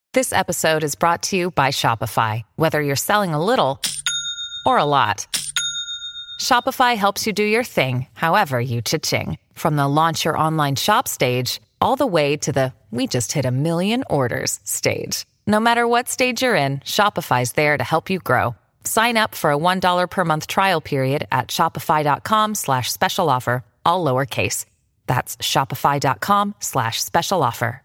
This episode is brought to you by Shopify. Whether you're selling a little or a lot, Shopify helps you do your thing, however you cha-ching. From the launch your online shop stage, all the way to the we just hit 1 million orders stage. No matter what stage you're in, Shopify's there to help you grow. Sign up for a $1 per month trial period at shopify.com/special offer, all lowercase. That's shopify.com/special offer.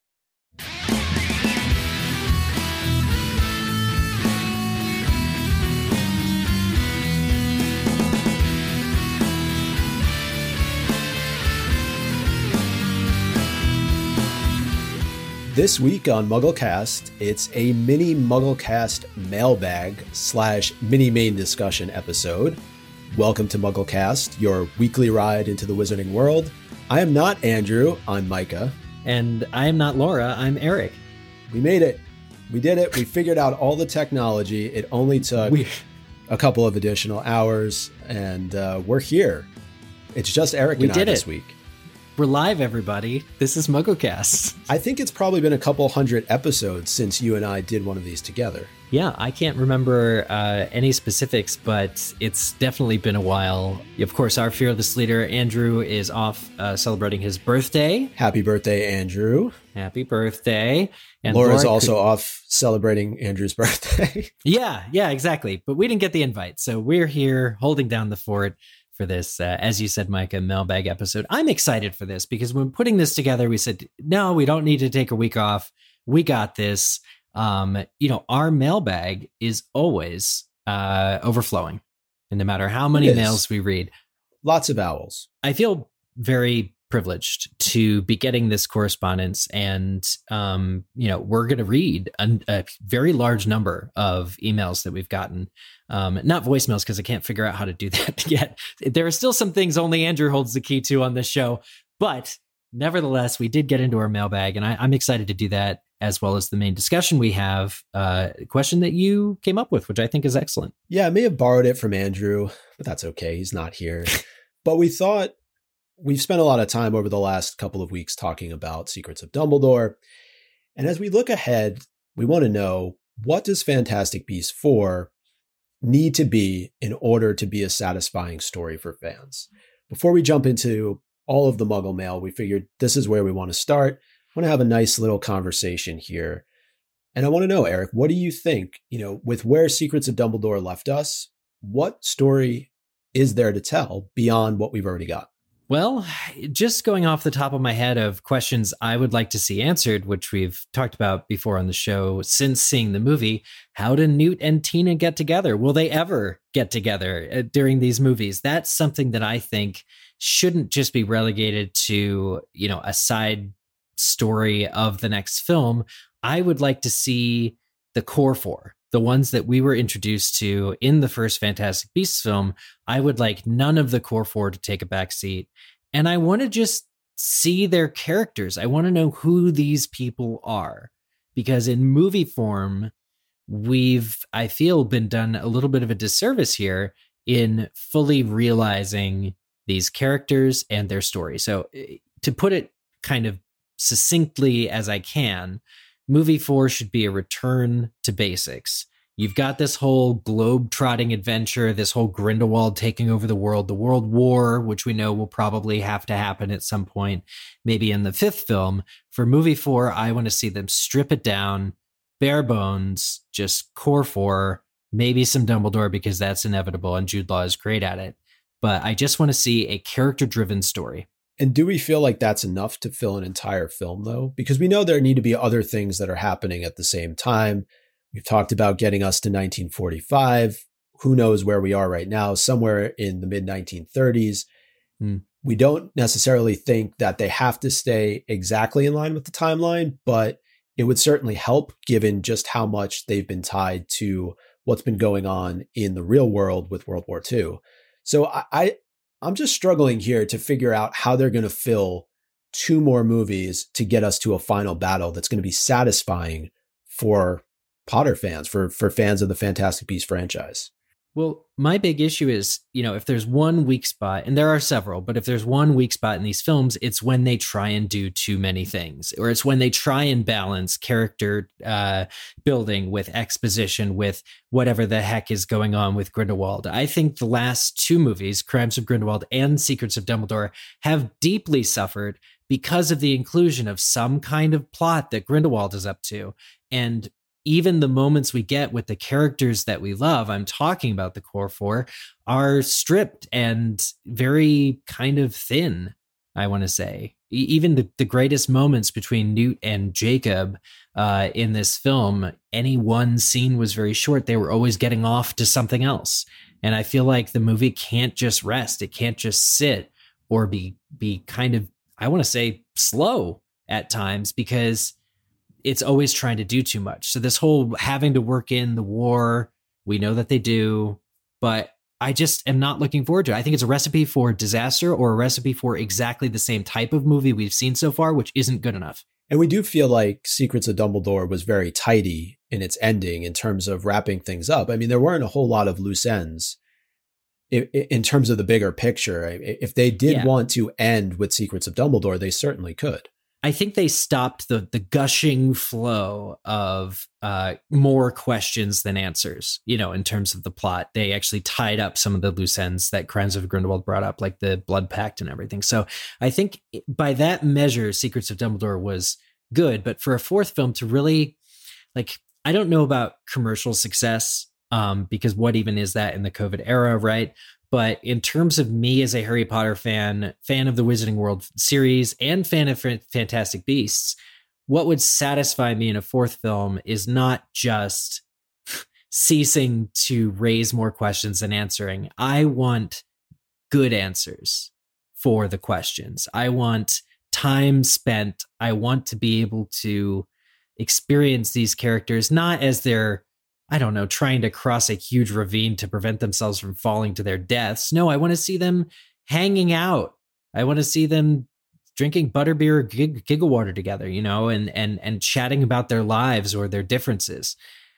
This week on MuggleCast, it's a mini MuggleCast mailbag / mini main discussion episode. Welcome to MuggleCast, your weekly ride into the wizarding world. I am not Andrew, I'm Micah. And I am not Laura, I'm Eric. We made it. We did it. We figured out all the technology. It only took a couple of additional hours, and we're here. It's just Eric and I this week. We're live, everybody. This is MuggleCast. I think it's probably been a couple hundred episodes since you and I did one of these together. Yeah, I can't remember any specifics, but it's definitely been a while. Of course, our fearless leader, Andrew, is off celebrating his birthday. Happy birthday, Andrew. Happy birthday. And Laura's also off celebrating Andrew's birthday. Yeah, exactly. But we didn't get the invite, so we're here holding down the fort for this, as you said, Micah, mailbag episode. I'm excited for this because when putting this together, we said, no, we don't need to take a week off. We got this. Our mailbag is always overflowing. And no matter how many mails we read. Lots of owls. I feel very privileged to be getting this correspondence. And, we're going to read a very large number of emails that we've gotten. Not voicemails, because I can't figure out how to do that yet. There are still some things only Andrew holds the key to on this show. But nevertheless, we did get into our mailbag, and I'm excited to do that, as well as the main discussion we have, a question that you came up with, which I think is excellent. Yeah, I may have borrowed it from Andrew, but that's okay. He's not here. But we thought we've spent a lot of time over the last couple of weeks talking about Secrets of Dumbledore. And as we look ahead, we want to know, what does Fantastic Beasts 4 need to be in order to be a satisfying story for fans? Before we jump into all of the Muggle mail, we figured this is where we want to start. I want to have a nice little conversation here. And I want to know, Eric, what do you think, with where Secrets of Dumbledore left us, what story is there to tell beyond what we've already got? Well, just going off the top of my head of questions I would like to see answered, which we've talked about before on the show since seeing the movie, how do Newt and Tina get together? Will they ever get together during these movies? That's something that I think shouldn't just be relegated to, a side story of the next film. I would like to see the core four, the ones that we were introduced to in the first Fantastic Beasts film. I would like none of the core four to take a back seat. And I want to just see their characters. I want to know who these people are. Because in movie form, I feel, been done a little bit of a disservice here in fully realizing these characters and their story. So to put it kind of succinctly as I can, movie 4 should be a return to basics. You've got this whole globe-trotting adventure, this whole Grindelwald taking over the World War, which we know will probably have to happen at some point, maybe in the fifth film. For movie 4, I want to see them strip it down, bare bones, just core 4, maybe some Dumbledore because that's inevitable and Jude Law is great at it. But I just want to see a character-driven story. And do we feel like that's enough to fill an entire film, though? Because we know there need to be other things that are happening at the same time. We've talked about getting us to 1945. Who knows where we are right now, somewhere in the mid-1930s. We don't necessarily think that they have to stay exactly in line with the timeline, but it would certainly help given just how much they've been tied to what's been going on in the real world with World War II. So I'm just struggling here to figure out how they're going to fill 2 more movies to get us to a final battle that's going to be satisfying for Potter fans, for fans of the Fantastic Beasts franchise. Well, my big issue is, if there's one weak spot, and there are several, but if there's one weak spot in these films, it's when they try and do too many things, or it's when they try and balance character building with exposition, with whatever the heck is going on with Grindelwald. I think the last two movies, Crimes of Grindelwald and Secrets of Dumbledore, have deeply suffered because of the inclusion of some kind of plot that Grindelwald is up to. And even the moments we get with the characters that we love, I'm talking about the core four, are stripped and very kind of thin, I want to say. Even the greatest moments between Newt and Jacob in this film, any one scene was very short. They were always getting off to something else. And I feel like the movie can't just rest. It can't just sit or be kind of, I want to say, slow at times, because it's always trying to do too much. So this whole having to work in the war, we know that they do, but I just am not looking forward to it. I think it's a recipe for disaster, or a recipe for exactly the same type of movie we've seen so far, which isn't good enough. And we do feel like Secrets of Dumbledore was very tidy in its ending in terms of wrapping things up. I mean, there weren't a whole lot of loose ends in terms of the bigger picture. If they did want to end with Secrets of Dumbledore, they certainly could. I think they stopped the gushing flow of more questions than answers, in terms of the plot. They actually tied up some of the loose ends that Crimes of Grindelwald brought up, like the blood pact and everything. So I think by that measure, Secrets of Dumbledore was good. But for a fourth film to really, I don't know about commercial success, because what even is that in the COVID era, right? But in terms of me as a Harry Potter fan of the Wizarding World series, and fan of Fantastic Beasts, what would satisfy me in a fourth film is not just ceasing to raise more questions than answering. I want good answers for the questions. I want time spent. I want to be able to experience these characters, not as they're, I don't know, trying to cross a huge ravine to prevent themselves from falling to their deaths. No, I want to see them hanging out. I want to see them drinking butterbeer or giggle water together, and chatting about their lives or their differences.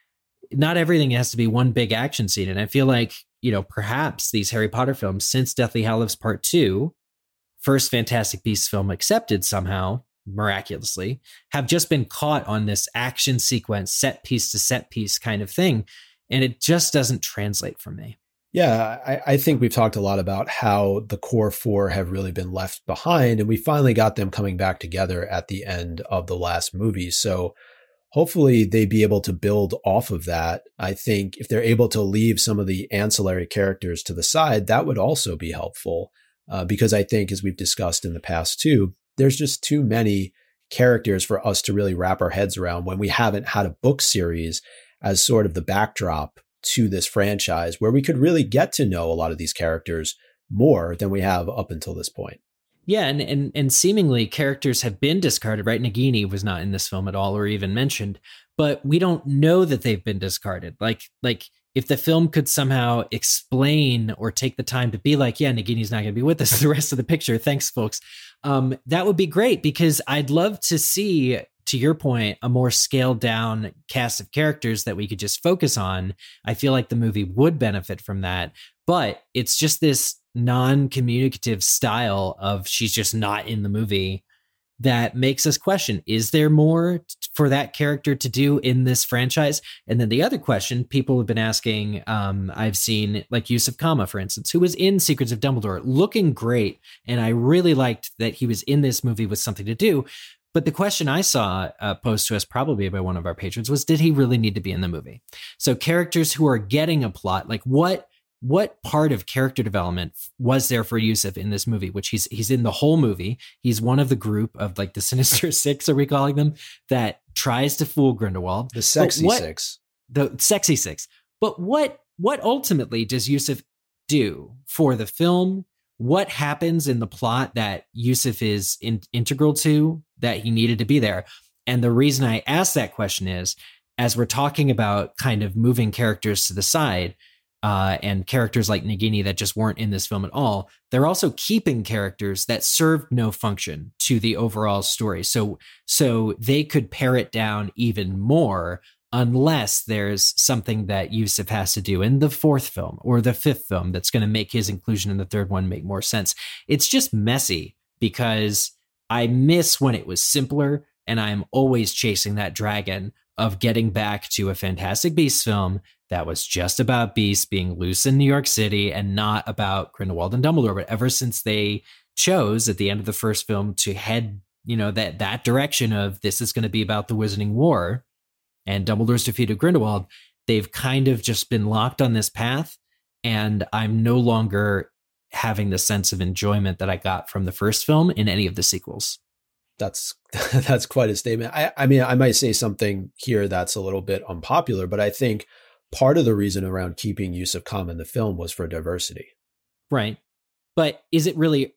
Not everything has to be one big action scene. And I feel like, perhaps these Harry Potter films, since Deathly Hallows Part 2, first Fantastic Beasts film accepted somehow, miraculously, have just been caught on this action sequence, set piece to set piece kind of thing. And it just doesn't translate for me. Yeah, I think we've talked a lot about how the core four have really been left behind, and we finally got them coming back together at the end of the last movie. So hopefully they be able to build off of that. I think if they're able to leave some of the ancillary characters to the side, that would also be helpful. Because I think, as we've discussed in the past too, there's just too many characters for us to really wrap our heads around when we haven't had a book series as sort of the backdrop to this franchise, where we could really get to know a lot of these characters more than we have up until this point. Yeah, and seemingly characters have been discarded, right? Nagini was not in this film at all or even mentioned, but we don't know that they've been discarded. Like if the film could somehow explain or take the time to be like, yeah, Nagini's not going to be with us the rest of the picture. Thanks, folks. That would be great, because I'd love to see, to your point, a more scaled down cast of characters that we could just focus on. I feel like the movie would benefit from that, but it's just this non-communicative style of she's just not in the movie that makes us question, is there more for that character to do in this franchise? And then the other question people have been asking, I've seen like Yusuf Kama, for instance, who was in Secrets of Dumbledore, looking great. And I really liked that he was in this movie with something to do. But the question I saw posed to us probably by one of our patrons was, did he really need to be in the movie? So characters who are getting a plot, like what part of character development was there for Yusuf in this movie, which he's in the whole movie. He's one of the group of like the Sinister Six, are we calling them, that tries to fool Grindelwald. The sexy six. The sexy six. But what ultimately does Yusuf do for the film? What happens in the plot that Yusuf is integral to, that he needed to be there? And the reason I ask that question is, as we're talking about kind of moving characters to the side, and characters like Nagini that just weren't in this film at all. They're also keeping characters that served no function to the overall story. So they could pare it down even more unless there's something that Yusuf has to do in the fourth film or the fifth film that's going to make his inclusion in the third one make more sense. It's just messy because I miss when it was simpler, and I'm always chasing that dragon of getting back to a Fantastic Beasts film that was just about Beasts being loose in New York City and not about Grindelwald and Dumbledore. But ever since they chose at the end of the first film to head, that direction of this is going to be about the Wizarding War and Dumbledore's defeat of Grindelwald, they've kind of just been locked on this path. And I'm no longer having the sense of enjoyment that I got from the first film in any of the sequels. That's quite a statement. I mean, I might say something here that's a little bit unpopular, but I think part of the reason around keeping Yusuf Khan in the film was for diversity. Right. But is it really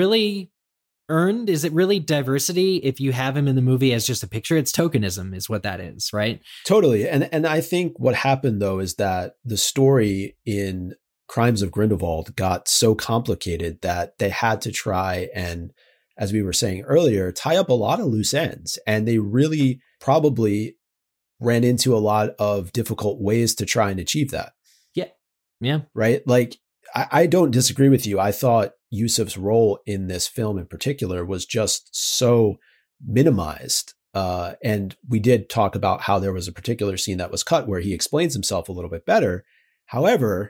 earned? Is it really diversity if you have him in the movie as just a picture? It's tokenism is what that is, right? Totally. And I think what happened, though, is that the story in Crimes of Grindelwald got so complicated that they had to try and, as we were saying earlier, tie up a lot of loose ends. And they really probably ran into a lot of difficult ways to try and achieve that. Yeah. Yeah. Right? Like, I don't disagree with you. I thought Yusuf's role in this film in particular was just so minimized. And we did talk about how there was a particular scene that was cut where he explains himself a little bit better. However,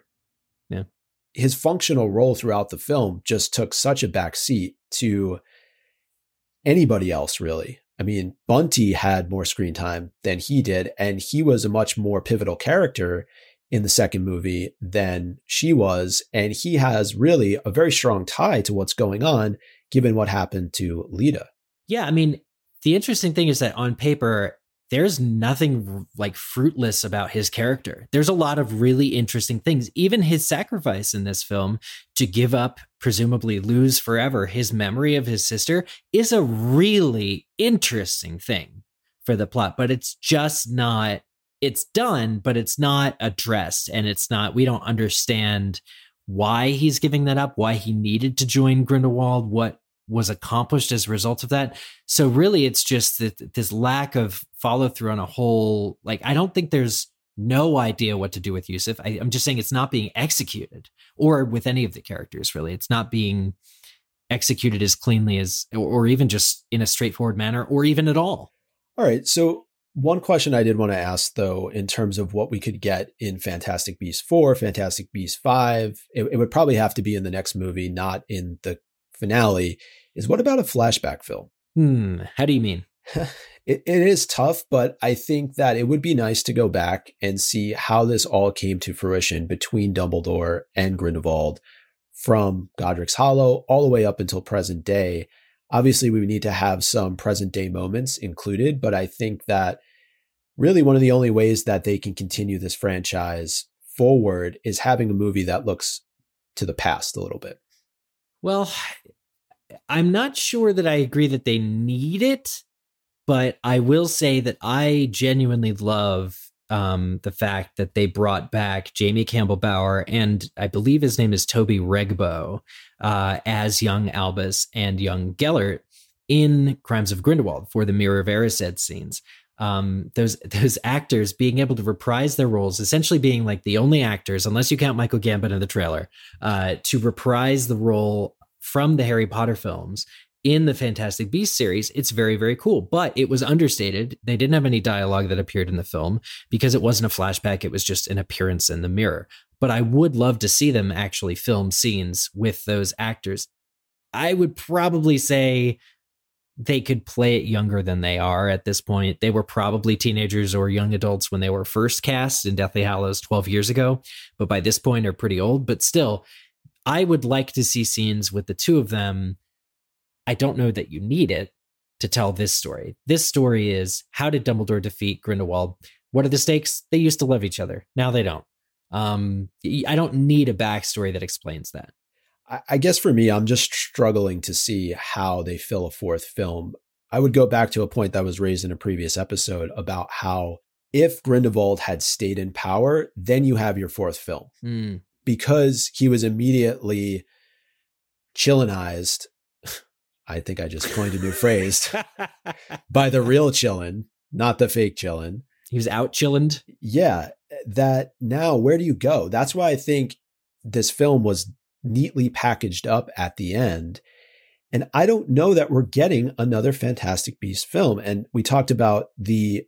his functional role throughout the film just took such a back seat to anybody else, really. I mean, Bunty had more screen time than he did, and he was a much more pivotal character in the second movie than she was. And he has really a very strong tie to what's going on, given what happened to Lita. Yeah. I mean, the interesting thing is that on paper, there's nothing like fruitless about his character. There's a lot of really interesting things. Even his sacrifice in this film to give up, presumably lose forever, his memory of his sister is a really interesting thing for the plot, but it's just not, it's done, but it's not addressed. And it's not, we don't understand why he's giving that up, why he needed to join Grindelwald, what was accomplished as a result of that. So really, it's just that this lack of follow through on a whole, like, I don't think there's no idea what to do with Yusuf. I'm just saying it's not being executed, or with any of the characters, really. It's not being executed as cleanly as, or even just in a straightforward manner, or even at all. All right. So one question I did want to ask, though, in terms of what we could get in Fantastic Beasts 4, Fantastic Beasts 5, it would probably have to be in the next movie, not in the finale, is what about a flashback film? How do you mean? It is tough, but I think that it would be nice to go back and see how this all came to fruition between Dumbledore and Grindelwald from Godric's Hollow all the way up until present day. Obviously, we need to have some present day moments included, but I think that really one of the only ways that they can continue this franchise forward is having a movie that looks to the past a little bit. Well, I'm not sure that I agree that they need it, but I will say that I genuinely love the fact that they brought back Jamie Campbell Bower, and I believe his name is Toby Regbo, as young Albus and young Gellert in Crimes of Grindelwald for the Mirror of Erised scenes. Those actors being able to reprise their roles, essentially being like the only actors, unless you count Michael Gambon in the trailer, to reprise the role from the Harry Potter films in the Fantastic Beasts series. It's very, very cool, but it was understated. They didn't have any dialogue that appeared in the film because it wasn't a flashback. It was just an appearance in the mirror. But I would love to see them actually film scenes with those actors. I would probably say they could play it younger than they are at this point. They were probably teenagers or young adults when they were first cast in Deathly Hallows 12 years ago, but by this point are pretty old. But still, I would like to see scenes with the two of them. I don't know that you need it to tell this story. This story is, how did Dumbledore defeat Grindelwald? What are the stakes? They used to love each other. Now they don't. I don't need a backstory that explains that. I guess for me, I'm just struggling to see how they fill a fourth film. I would go back to a point that was raised in a previous episode about how if Grindelwald had stayed in power, then you have your fourth film. Because he was immediately Chillinized. I think I just coined a new phrase by the real Chillin, not the fake Chillin. He was out chillined. Yeah. That now, where do you go? That's why I think this film was neatly packaged up at the end. And I don't know that we're getting another Fantastic Beasts film. And we talked about the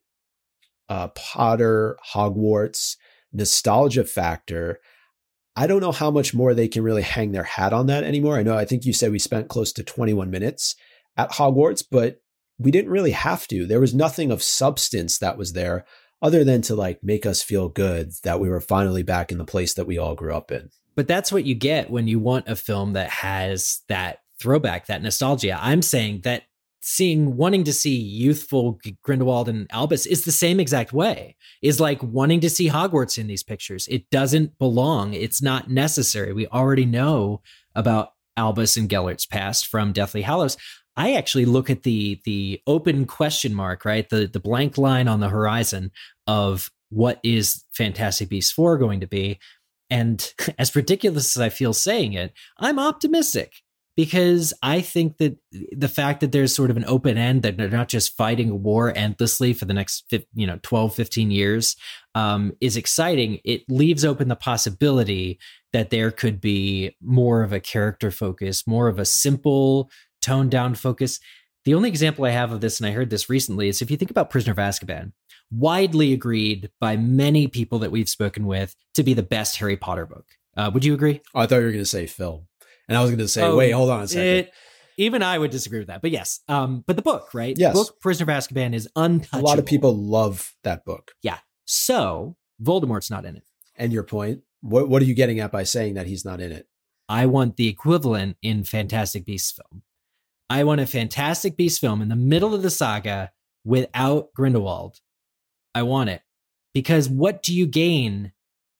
Potter, Hogwarts nostalgia factor. I don't know how much more they can really hang their hat on that anymore. I think you said we spent close to 21 minutes at Hogwarts, but we didn't really have to. There was nothing of substance that was there other than to like make us feel good that we were finally back in the place that we all grew up in. But that's what you get when you want a film that has that throwback, that nostalgia. I'm saying that wanting to see youthful Grindelwald and Albus is the same exact way. Is like wanting to see Hogwarts in these pictures. It doesn't belong. It's not necessary. We already know about Albus and Gellert's past from Deathly Hallows. I actually look at the open question mark, right? The blank line on the horizon of what is Fantastic Beasts 4 going to be. And as ridiculous as I feel saying it, I'm optimistic. Because I think that the fact that there's sort of an open end, that they're not just fighting a war endlessly for the next 12, 15 years is exciting. It leaves open the possibility that there could be more of a character focus, more of a simple, toned down focus. The only example I have of this, and I heard this recently, is if you think about Prisoner of Azkaban, widely agreed by many people that we've spoken with to be the best Harry Potter book. Would you agree? Oh, I thought you were going to say film. And I was going to say, wait, hold on a second. Even I would disagree with that. But yes, but the book, right? Yes. The book Prisoner of Azkaban is untouchable. A lot of people love that book. Yeah. So Voldemort's not in it. And your point? What are you getting at by saying that he's not in it? I want the equivalent in Fantastic Beasts film. I want a Fantastic Beasts film in the middle of the saga without Grindelwald. I want it. Because what do you gain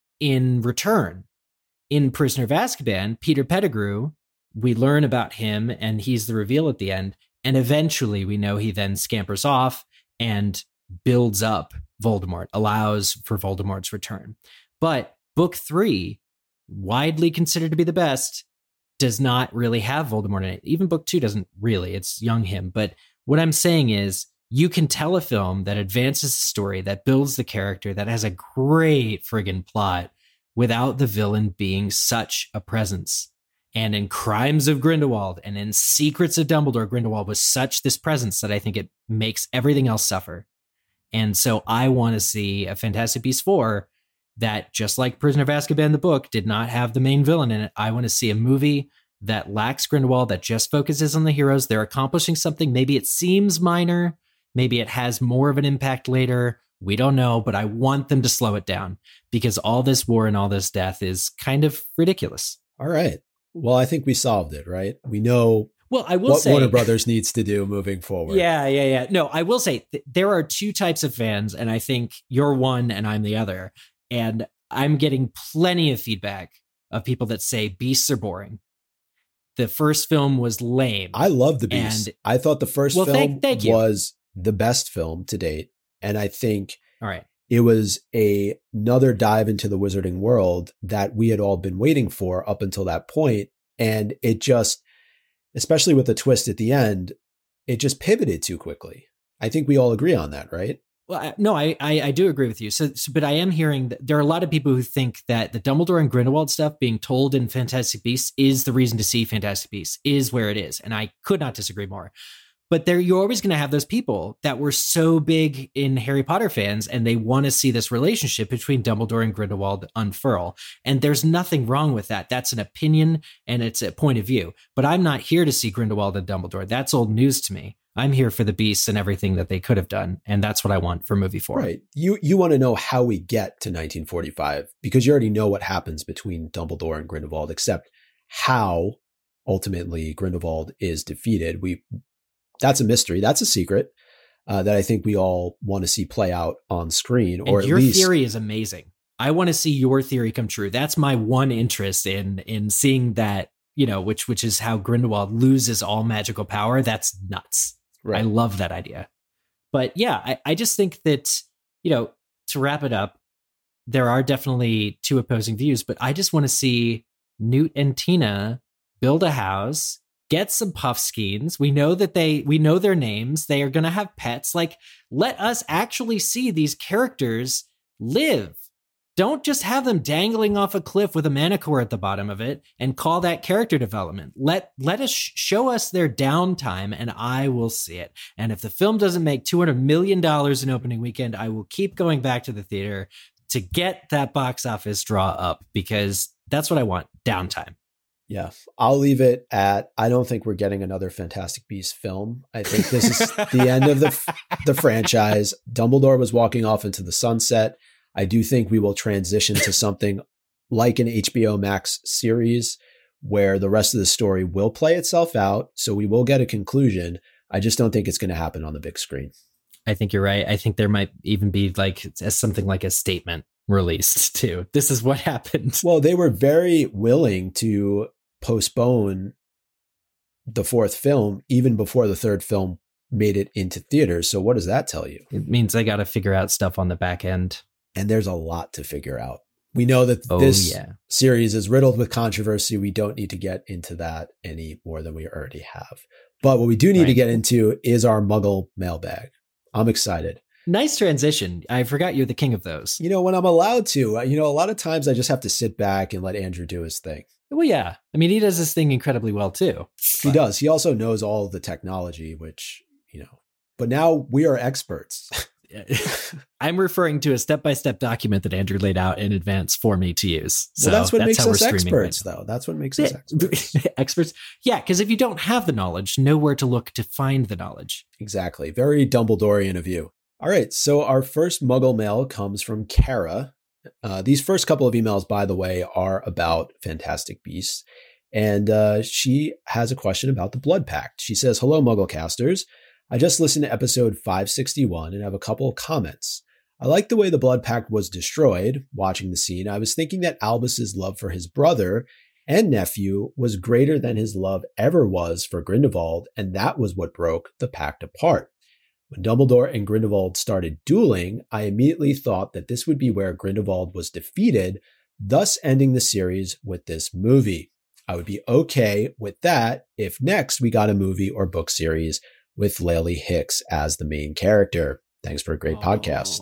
in return? In Prisoner of Azkaban, Peter Pettigrew, we learn about him and he's the reveal at the end. And eventually we know he then scampers off and builds up Voldemort, allows for Voldemort's return. But book 3, widely considered to be the best, does not really have Voldemort in it. Even book 2 doesn't really. It's young him. But what I'm saying is you can tell a film that advances the story, that builds the character, that has a great friggin' plot, without the villain being such a presence. And in Crimes of Grindelwald and in Secrets of Dumbledore, Grindelwald was such this presence that I think it makes everything else suffer. And so I want to see a Fantastic Beasts 4 that, just like Prisoner of Azkaban, the book, did not have the main villain in it. I want to see a movie that lacks Grindelwald, that just focuses on the heroes. They're accomplishing something. Maybe it seems minor. Maybe it has more of an impact later. We don't know, but I want them to slow it down because all this war and all this death is kind of ridiculous. All right. Well, I think we solved it, right? We know I will say Warner Brothers needs to do moving forward. Yeah. No, I will say there are two types of fans, and I think you're one and I'm the other. And I'm getting plenty of feedback of people that say Beasts are boring. The first film was lame. I love the Beasts. I thought the first film thank you. Was the best film to date. And I think all right, it was another dive into the wizarding world that we had all been waiting for up until that point. And it just, especially with the twist at the end, it just pivoted too quickly. I think we all agree on that, right? Well, no, I do agree with you. So, but I am hearing that there are a lot of people who think that the Dumbledore and Grindelwald stuff being told in Fantastic Beasts is the reason to see Fantastic Beasts, is where it is. And I could not disagree more. But you're always going to have those people that were so big in Harry Potter fans and they want to see this relationship between Dumbledore and Grindelwald unfurl. And there's nothing wrong with that. That's an opinion and it's a point of view. But I'm not here to see Grindelwald and Dumbledore. That's old news to me. I'm here for the Beasts and everything that they could have done. And that's what I want for movie 4. Right. You want to know how we get to 1945 because you already know what happens between Dumbledore and Grindelwald, except how ultimately Grindelwald is defeated. That's a mystery. That's a secret that I think we all want to see play out on screen. Or and your theory is amazing. I want to see your theory come true. That's my one interest in seeing that, which is how Grindelwald loses all magical power. That's nuts. Right. I love that idea. But yeah, I just think that, to wrap it up, there are definitely two opposing views, but I just want to see Newt and Tina build a house, get some Puffskeins. We know their names. They are going to have pets. Like, let us actually see these characters live. Don't just have them dangling off a cliff with a manicore at the bottom of it and call that character development. Let us show us their downtime, and I will see it. And if the film doesn't make $200 million in opening weekend, I will keep going back to the theater to get that box office draw up, because that's what I want, downtime. Yeah, I'll leave it at, I don't think we're getting another Fantastic Beasts film. I think this is the end of the franchise. Dumbledore was walking off into the sunset. I do think we will transition to something like an HBO Max series where the rest of the story will play itself out. So we will get a conclusion. I just don't think it's going to happen on the big screen. I think you're right. I think there might even be something like a statement released too. This is what happened. Well, they were very willing to postpone the fourth film even before the third film made it into theaters. So what does that tell you? It means I got to figure out stuff on the back end. And there's a lot to figure out. We know that this series is riddled with controversy. We don't need to get into that any more than we already have. But what we do need to get into is our Muggle mailbag. I'm excited. Nice transition. I forgot you're the king of those. When I'm allowed to, a lot of times I just have to sit back and let Andrew do his thing. Well, yeah. I mean, he does this thing incredibly well too. He does. He also knows all the technology, which, but now we are experts. I'm referring to a step-by-step document that Andrew laid out in advance for me to use. So that's what makes us experts, though. That's what makes us experts. Experts. Yeah, because if you don't have the knowledge, know where to look to find the knowledge. Exactly. Very Dumbledorian of you. All right. So our first Muggle mail comes from Kara. These first couple of emails, by the way, are about Fantastic Beasts. And she has a question about the Blood Pact. She says, "Hello, Mugglecasters. I just listened to episode 561 and have a couple of comments. I like the way the Blood Pact was destroyed. Watching the scene, I was thinking that Albus's love for his brother and nephew was greater than his love ever was for Grindelwald, and that was what broke the pact apart. When Dumbledore and Grindelwald started dueling, I immediately thought that this would be where Grindelwald was defeated, thus ending the series with this movie. I would be okay with that if next we got a movie or book series with Laley Hicks as the main character. Thanks for a great podcast."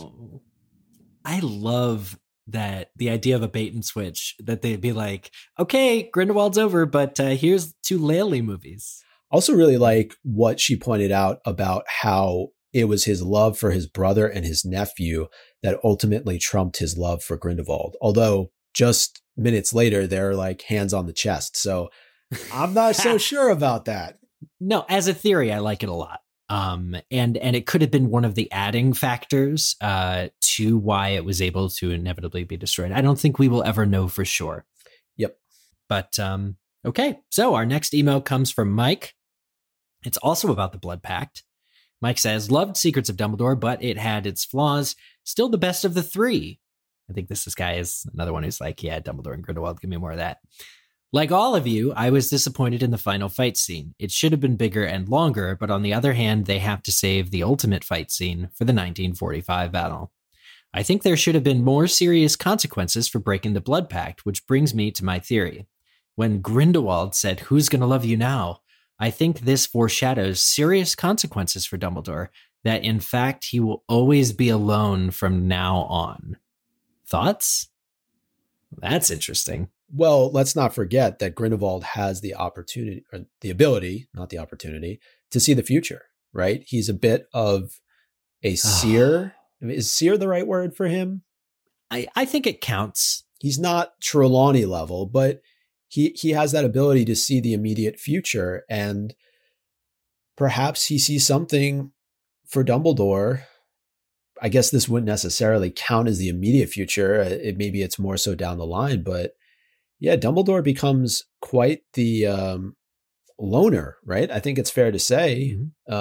I love that, the idea of a bait and switch, that they'd be like, okay, Grindelwald's over, but here's 2 Laley movies. Also really like what she pointed out about how it was his love for his brother and his nephew that ultimately trumped his love for Grindelwald. Although just minutes later, they're like hands on the chest. So I'm not so sure about that. No, as a theory, I like it a lot. And it could have been one of the adding factors to why it was able to inevitably be destroyed. I don't think we will ever know for sure. Yep. But okay, so our next email comes from Mike. It's also about the Blood Pact. Mike says, "Loved Secrets of Dumbledore, but it had its flaws. Still the best of the 3. I think this guy is another one who's like, yeah, Dumbledore and Grindelwald, give me more of that. Like all of you, I was disappointed in the final fight scene. It should have been bigger and longer, but on the other hand, they have to save the ultimate fight scene for the 1945 battle. I think there should have been more serious consequences for breaking the Blood Pact, which brings me to my theory. When Grindelwald said, 'Who's gonna love you now?' I think this foreshadows serious consequences for Dumbledore, that in fact he will always be alone from now on. Thoughts? That's interesting." Well, let's not forget that Grindelwald has the opportunity, or the ability, not the opportunity, to see the future, right? He's a bit of a seer. Is seer the right word for him? I think it counts. He's not Trelawney level, but he has that ability to see the immediate future, and perhaps he sees something for Dumbledore. I guess this wouldn't necessarily count as the immediate future. Maybe it's more so down the line, but yeah, Dumbledore becomes quite the loner, right? I think it's fair to say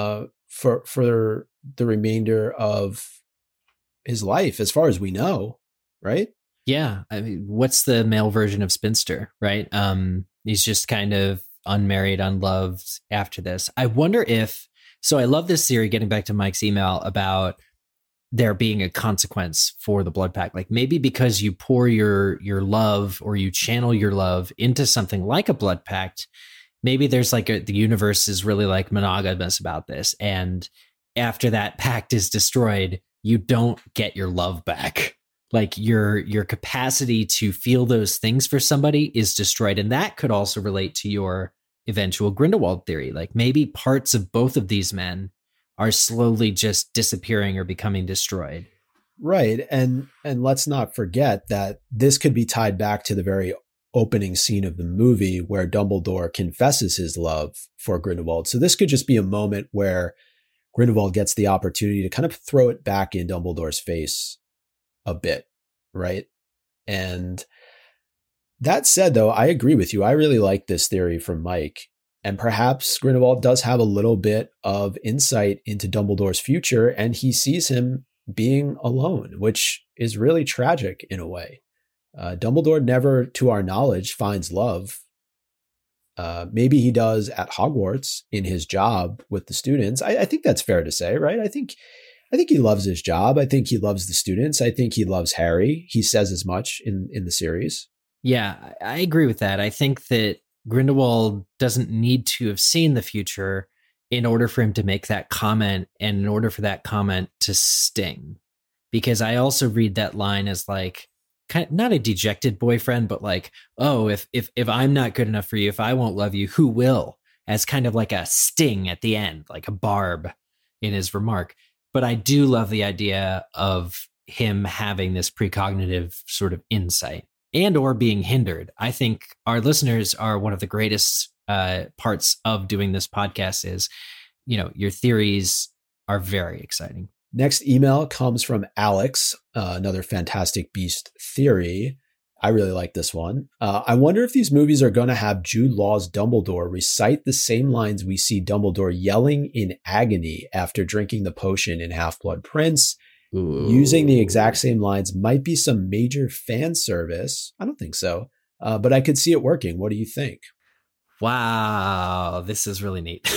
for the remainder of his life, as far as we know, right? Yeah. I mean, what's the male version of spinster, right? He's just kind of unmarried, unloved after this. I wonder if, so I love this theory, getting back to Mike's email about there being a consequence for the blood pact. Like maybe because you pour your love or you channel your love into something like a blood pact, maybe there's like the universe is really like monogamous about this. And after that pact is destroyed, you don't get your love back. Like your capacity to feel those things for somebody is destroyed. And that could also relate to your eventual Grindelwald theory. Like maybe parts of both of these men are slowly just disappearing or becoming destroyed. Right. And let's not forget that this could be tied back to the very opening scene of the movie where Dumbledore confesses his love for Grindelwald. So this could just be a moment where Grindelwald gets the opportunity to kind of throw it back in Dumbledore's face a bit, right? And that said, though, I agree with you. I really like this theory from Mike. And perhaps Grindelwald does have a little bit of insight into Dumbledore's future, and he sees him being alone, which is really tragic in a way. Dumbledore never, to our knowledge, finds love. Maybe he does at Hogwarts in his job with the students. I think that's fair to say, right? I think he loves his job. I think he loves the students. I think he loves Harry. He says as much in the series. Yeah, I agree with that. I think that Grindelwald doesn't need to have seen the future in order for him to make that comment and in order for that comment to sting. Because I also read that line as like, kind of, not a dejected boyfriend, but like, oh, if I'm not good enough for you, if I won't love you, who will? As kind of like a sting at the end, like a barb in his remark. But I do love the idea of him having this precognitive sort of insight and or being hindered. I think our listeners are one of the greatest parts of doing this podcast is, your theories are very exciting. Next email comes from Alex, another Fantastic Beast theory. I really like this one. I wonder if these movies are going to have Jude Law's Dumbledore recite the same lines we see Dumbledore yelling in agony after drinking the potion in Half-Blood Prince. Ooh. Using the exact same lines might be some major fan service. I don't think so, but I could see it working. What do you think? Wow, this is really neat.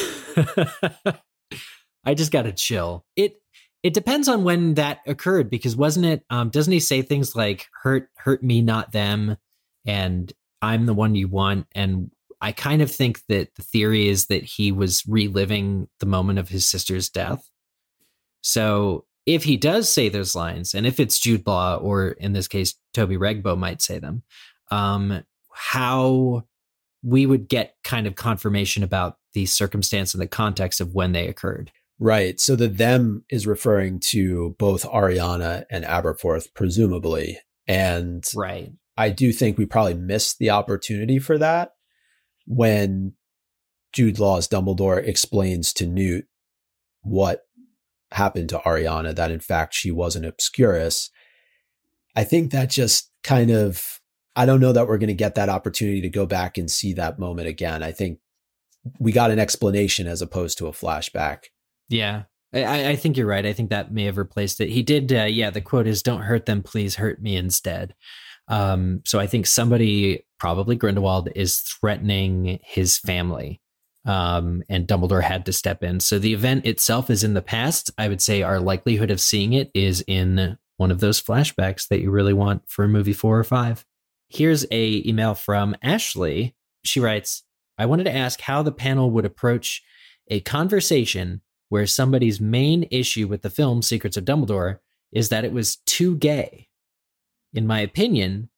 I just got to chill. It depends on when that occurred, because wasn't it? Doesn't he say things like "hurt me, not them," and "I'm the one you want"? And I kind of think that the theory is that he was reliving the moment of his sister's death. So if he does say those lines, and if it's Jude Law, or in this case, Toby Regbo might say them, how we would get kind of confirmation about the circumstance and the context of when they occurred. Right. So the them is referring to both Ariana and Aberforth, presumably. And right. I do think we probably missed the opportunity for that when Jude Law's Dumbledore explains to Newt what happened to Ariana, that in fact she was an Obscurus. I think that just kind of, I don't know that we're going to get that opportunity to go back and see that moment again. I think we got an explanation as opposed to a flashback. Yeah, I think you're right. I think that may have replaced it. He did. The quote is, "Don't hurt them, please hurt me instead." So I think somebody, probably Grindelwald, is threatening his family. And Dumbledore had to step in. So the event itself is in the past. I would say our likelihood of seeing it is in one of those flashbacks that you really want for movie 4 or 5. Here's a email from Ashley. She writes, "I wanted to ask how the panel would approach a conversation where somebody's main issue with the film Secrets of Dumbledore is that it was too gay. In my opinion,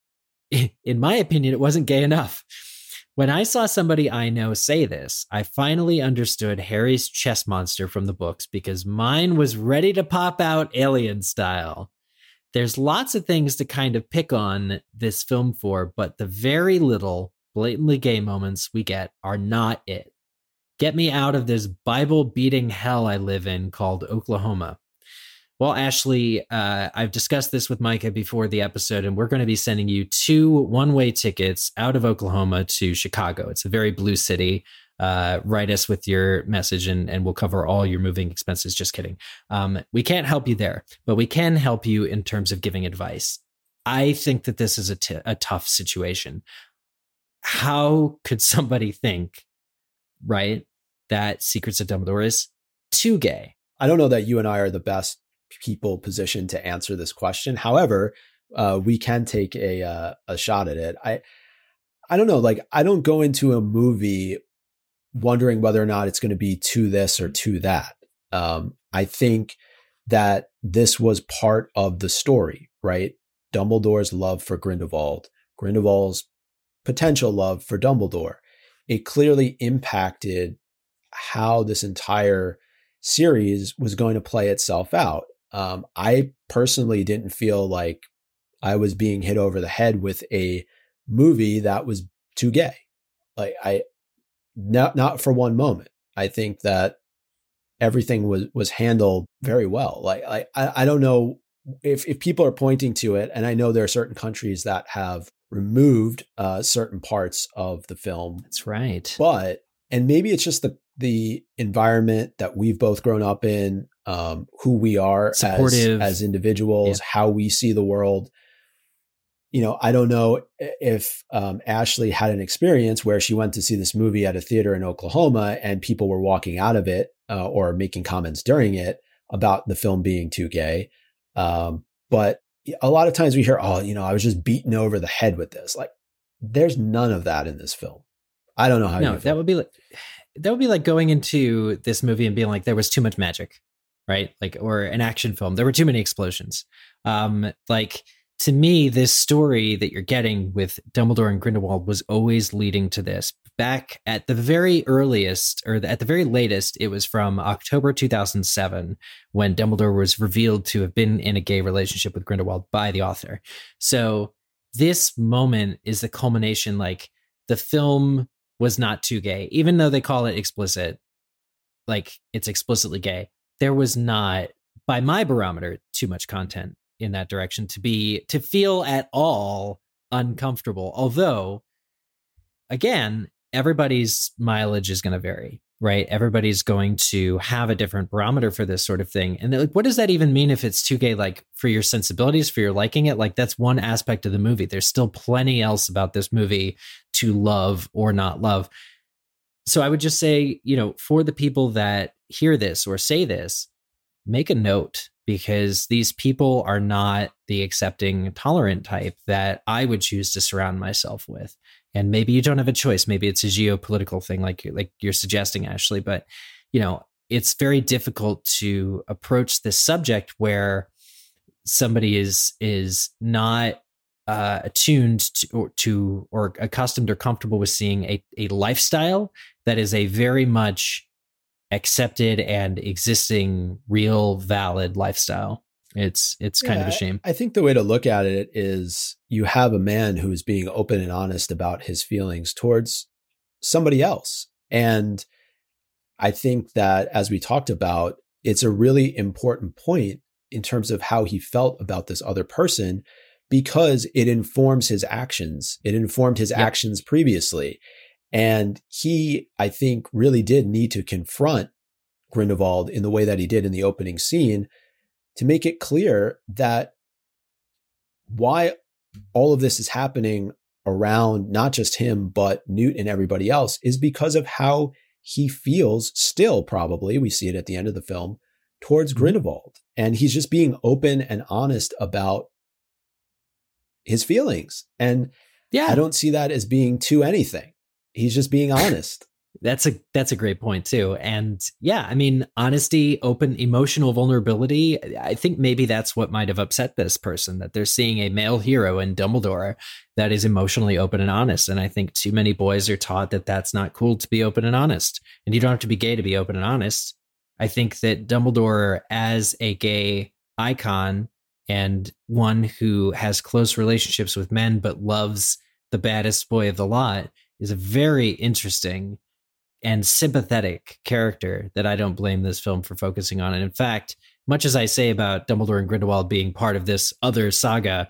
it wasn't gay enough. When I saw somebody I know say this, I finally understood Harry's chess monster from the books, because mine was ready to pop out alien style. There's lots of things to kind of pick on this film for, but the very little blatantly gay moments we get are not it. Get me out of this Bible-beating hell I live in called Oklahoma." Well, Ashley, I've discussed this with Micah before the episode, and we're going to be sending you 2 one-way tickets out of Oklahoma to Chicago. It's a very blue city. Write us with your message, and we'll cover all your moving expenses. Just kidding. We can't help you there, but we can help you in terms of giving advice. I think that this is a tough situation. How could somebody think, right, that Secrets of Dumbledore is too gay? I don't know that you and I are the best people positioned to answer this question. However, we can take a shot at it. I don't know. Like, I don't go into a movie wondering whether or not it's going to be to this or to that. I think that this was part of the story, right? Dumbledore's love for Grindelwald, Grindelwald's potential love for Dumbledore. It clearly impacted how this entire series was going to play itself out. I personally didn't feel like I was being hit over the head with a movie that was too gay. Like, not for one moment. I think that everything was handled very well. Like, I don't know if people are pointing to it, and I know there are certain countries that have removed certain parts of the film. That's right. And maybe it's just the environment that we've both grown up in, who we are as individuals, how we see the world. You know, I don't know if Ashley had an experience where she went to see this movie at a theater in Oklahoma and people were walking out of it or making comments during it about the film being too gay. But a lot of times we hear, oh, you know, I was just beaten over the head with this. Like, there's none of that in this film. I don't know how you feel. that would be like going into this movie and being like, there was too much magic, right? Like, or an action film. There were too many explosions. Like, to me, this story that you're getting with Dumbledore and Grindelwald was always leading to this. Back at the very earliest, or at the very latest, it was from October 2007 when Dumbledore was revealed to have been in a gay relationship with Grindelwald by the author. So this moment is the culmination. Like, the film was not too gay, even though they call it explicit, like it's explicitly gay. There was not, by my barometer, too much content in that direction to feel at all uncomfortable. Although, again, everybody's mileage is going to vary, right? Everybody's going to have a different barometer for this sort of thing. And like, what does that even mean if it's too gay? Like, for your sensibilities, for your liking it, like, that's one aspect of the movie. There's still plenty else about this movie to love or not love. So I would just say, you know, for the people that hear this or say this, make a note, because these people are not the accepting, tolerant type that I would choose to surround myself with. And maybe you don't have a choice. Maybe it's a geopolitical thing, like you're suggesting, Ashley. But, you know, it's very difficult to approach this subject where somebody is not attuned to or accustomed or comfortable with seeing a lifestyle that is a very much accepted and existing, real, valid lifestyle. It's kind of a shame. I think the way to look at it is you have a man who's being open and honest about his feelings towards somebody else. And I think that, as we talked about, it's a really important point in terms of how he felt about this other person, because it informs his actions. It informed his actions previously. And he, I think, really did need to confront Grindelwald in the way that he did in the opening scene to make it clear that why all of this is happening around not just him, but Newt and everybody else, is because of how he feels still, probably, we see it at the end of the film, towards Grindelwald. And he's just being open and honest about his feelings. And I don't see that as being to anything. He's just being honest. That's a great point too. And yeah, I mean, honesty, open, emotional vulnerability. I think maybe that's what might have upset this person, that they're seeing a male hero in Dumbledore that is emotionally open and honest. And I think too many boys are taught that that's not cool to be open and honest. And you don't have to be gay to be open and honest. I think that Dumbledore, as a gay icon and one who has close relationships with men but loves the baddest boy of the lot, is a very interesting and sympathetic character that I don't blame this film for focusing on. And in fact, much as I say about Dumbledore and Grindelwald being part of this other saga,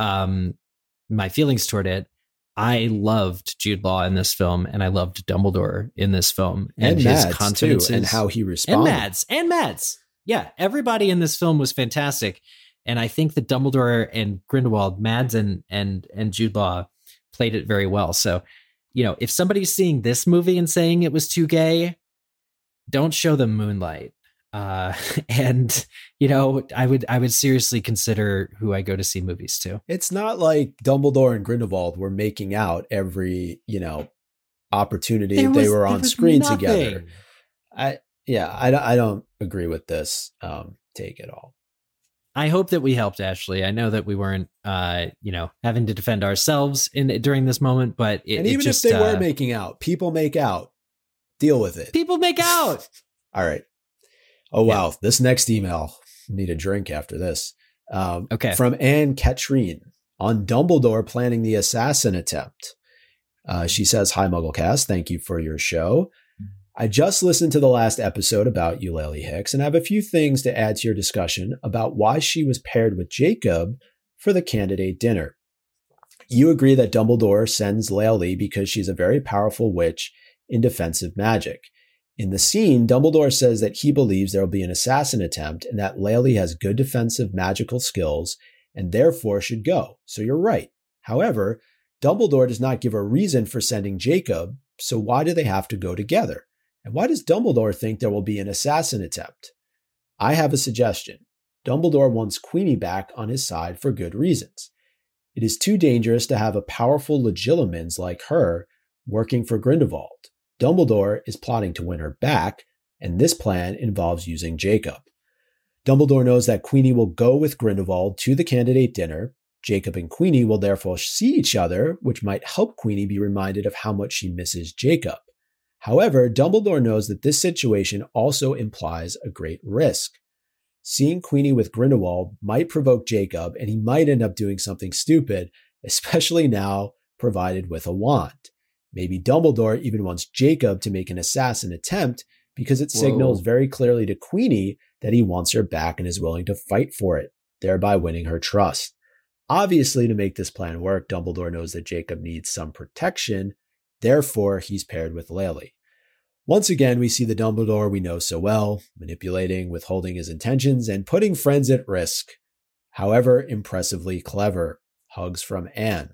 my feelings toward it, I loved Jude Law in this film, and I loved Dumbledore in this film, and his confidence too, and how he responded. And Mads. Yeah, everybody in this film was fantastic. And I think that Dumbledore and Grindelwald, Mads and Jude Law played it very well. So, you know, if somebody's seeing this movie and saying it was too gay, don't show them Moonlight. And you know, I would seriously consider who I go to see movies to. It's not like Dumbledore and Grindelwald were making out every, opportunity they were on screen together. I don't agree with this take at all. I hope that we helped, Ashley. I know that we weren't, having to defend ourselves during this moment, but even if they were making out, people make out. Deal with it. People make out. All right. Oh, wow. Yeah. This next email, need a drink after this. Okay. From Anne Katrine on Dumbledore planning the assassin attempt. She says, "Hi, Mugglecast. Thank you for your show. I just listened to the last episode about Eulalie Hicks and I have a few things to add to your discussion about why she was paired with Jacob for the candidate dinner. You agree that Dumbledore sends Eulalie because she's a very powerful witch in defensive magic. In the scene, Dumbledore says that he believes there will be an assassin attempt and that Eulalie has good defensive magical skills and therefore should go. So you're right. However, Dumbledore does not give a reason for sending Jacob, so why do they have to go together? And why does Dumbledore think there will be an assassin attempt? I have a suggestion. Dumbledore wants Queenie back on his side for good reasons. It is too dangerous to have a powerful Legilimens like her working for Grindelwald. Dumbledore is plotting to win her back, and this plan involves using Jacob. Dumbledore knows that Queenie will go with Grindelwald to the candidate dinner. Jacob and Queenie will therefore see each other, which might help Queenie be reminded of how much she misses Jacob. However, Dumbledore knows that this situation also implies a great risk. Seeing Queenie with Grindelwald might provoke Jacob, and he might end up doing something stupid, especially now provided with a wand. Maybe Dumbledore even wants Jacob to make an assassin attempt because it signals very clearly to Queenie that he wants her back and is willing to fight for it, thereby winning her trust. Obviously, to make this plan work, Dumbledore knows that Jacob needs some protection. Therefore, he's paired with Eulalie. Once again, we see the Dumbledore we know so well, manipulating, withholding his intentions, and putting friends at risk. However, impressively clever. Hugs from Anne.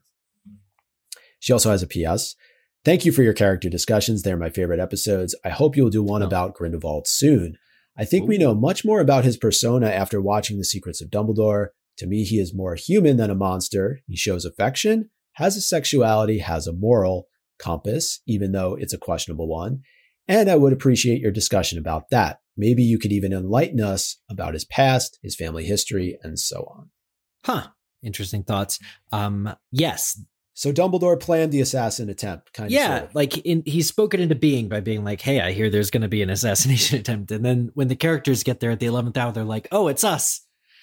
She also has a PS. Thank you for your character discussions. They're my favorite episodes. I hope you'll do one about Grindelwald soon. I think we know much more about his persona after watching The Secrets of Dumbledore. To me, he is more human than a monster. He shows affection, has a sexuality, has a moral compass, even though it's a questionable one. And I would appreciate your discussion about that. Maybe you could even enlighten us about his past, his family history, and so on. Huh. Interesting thoughts. Yes. So Dumbledore planned the assassin attempt, kind of. Yeah, sort of. like he spoke it into being by being like, hey, I hear there's going to be an assassination attempt. And then when the characters get there at the 11th hour, they're like, oh, it's us.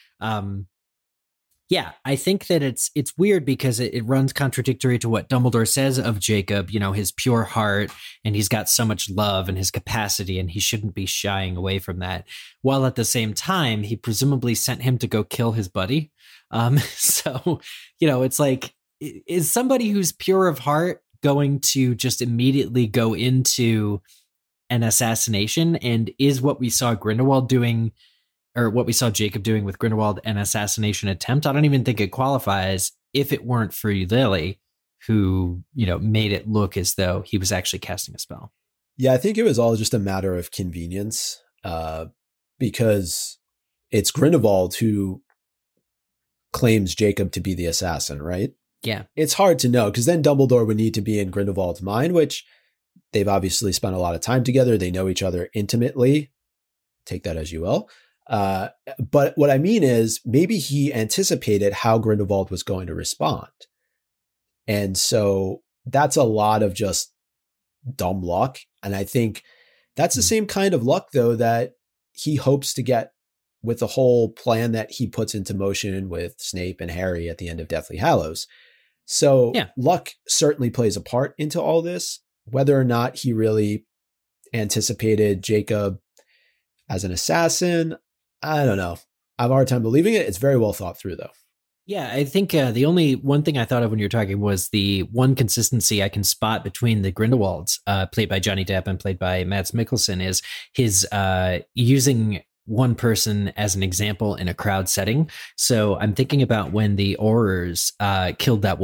Yeah, I think that it's weird because it runs contradictory to what Dumbledore says of Jacob, his pure heart, and he's got so much love and his capacity, and he shouldn't be shying away from that. While at the same time, he presumably sent him to go kill his buddy. So, it's like, is somebody who's pure of heart going to just immediately go into an assassination? And is what we saw Grindelwald doing, or what we saw Jacob doing with Grindelwald, an assassination attempt? I don't even think it qualifies if it weren't for Eulalie, who, made it look as though he was actually casting a spell. Yeah, I think it was all just a matter of convenience, because it's Grindelwald who claims Jacob to be the assassin, right? Yeah. It's hard to know because then Dumbledore would need to be in Grindelwald's mind, which they've obviously spent a lot of time together. They know each other intimately. Take that as you will. But what I mean is maybe he anticipated how Grindelwald was going to respond. And so that's a lot of just dumb luck. And I think that's the same kind of luck, though, that he hopes to get with the whole plan that he puts into motion with Snape and Harry at the end of Deathly Hallows. So luck certainly plays a part into all this. Whether or not he really anticipated Jacob as an assassin, I don't know. I have a hard time believing it. It's very well thought through, though. Yeah, I think the only one thing I thought of when you were talking was the one consistency I can spot between the Grindelwalds, played by Johnny Depp and played by Mads Mikkelsen, is his using one person as an example in a crowd setting. So I'm thinking about when the Aurors killed that woman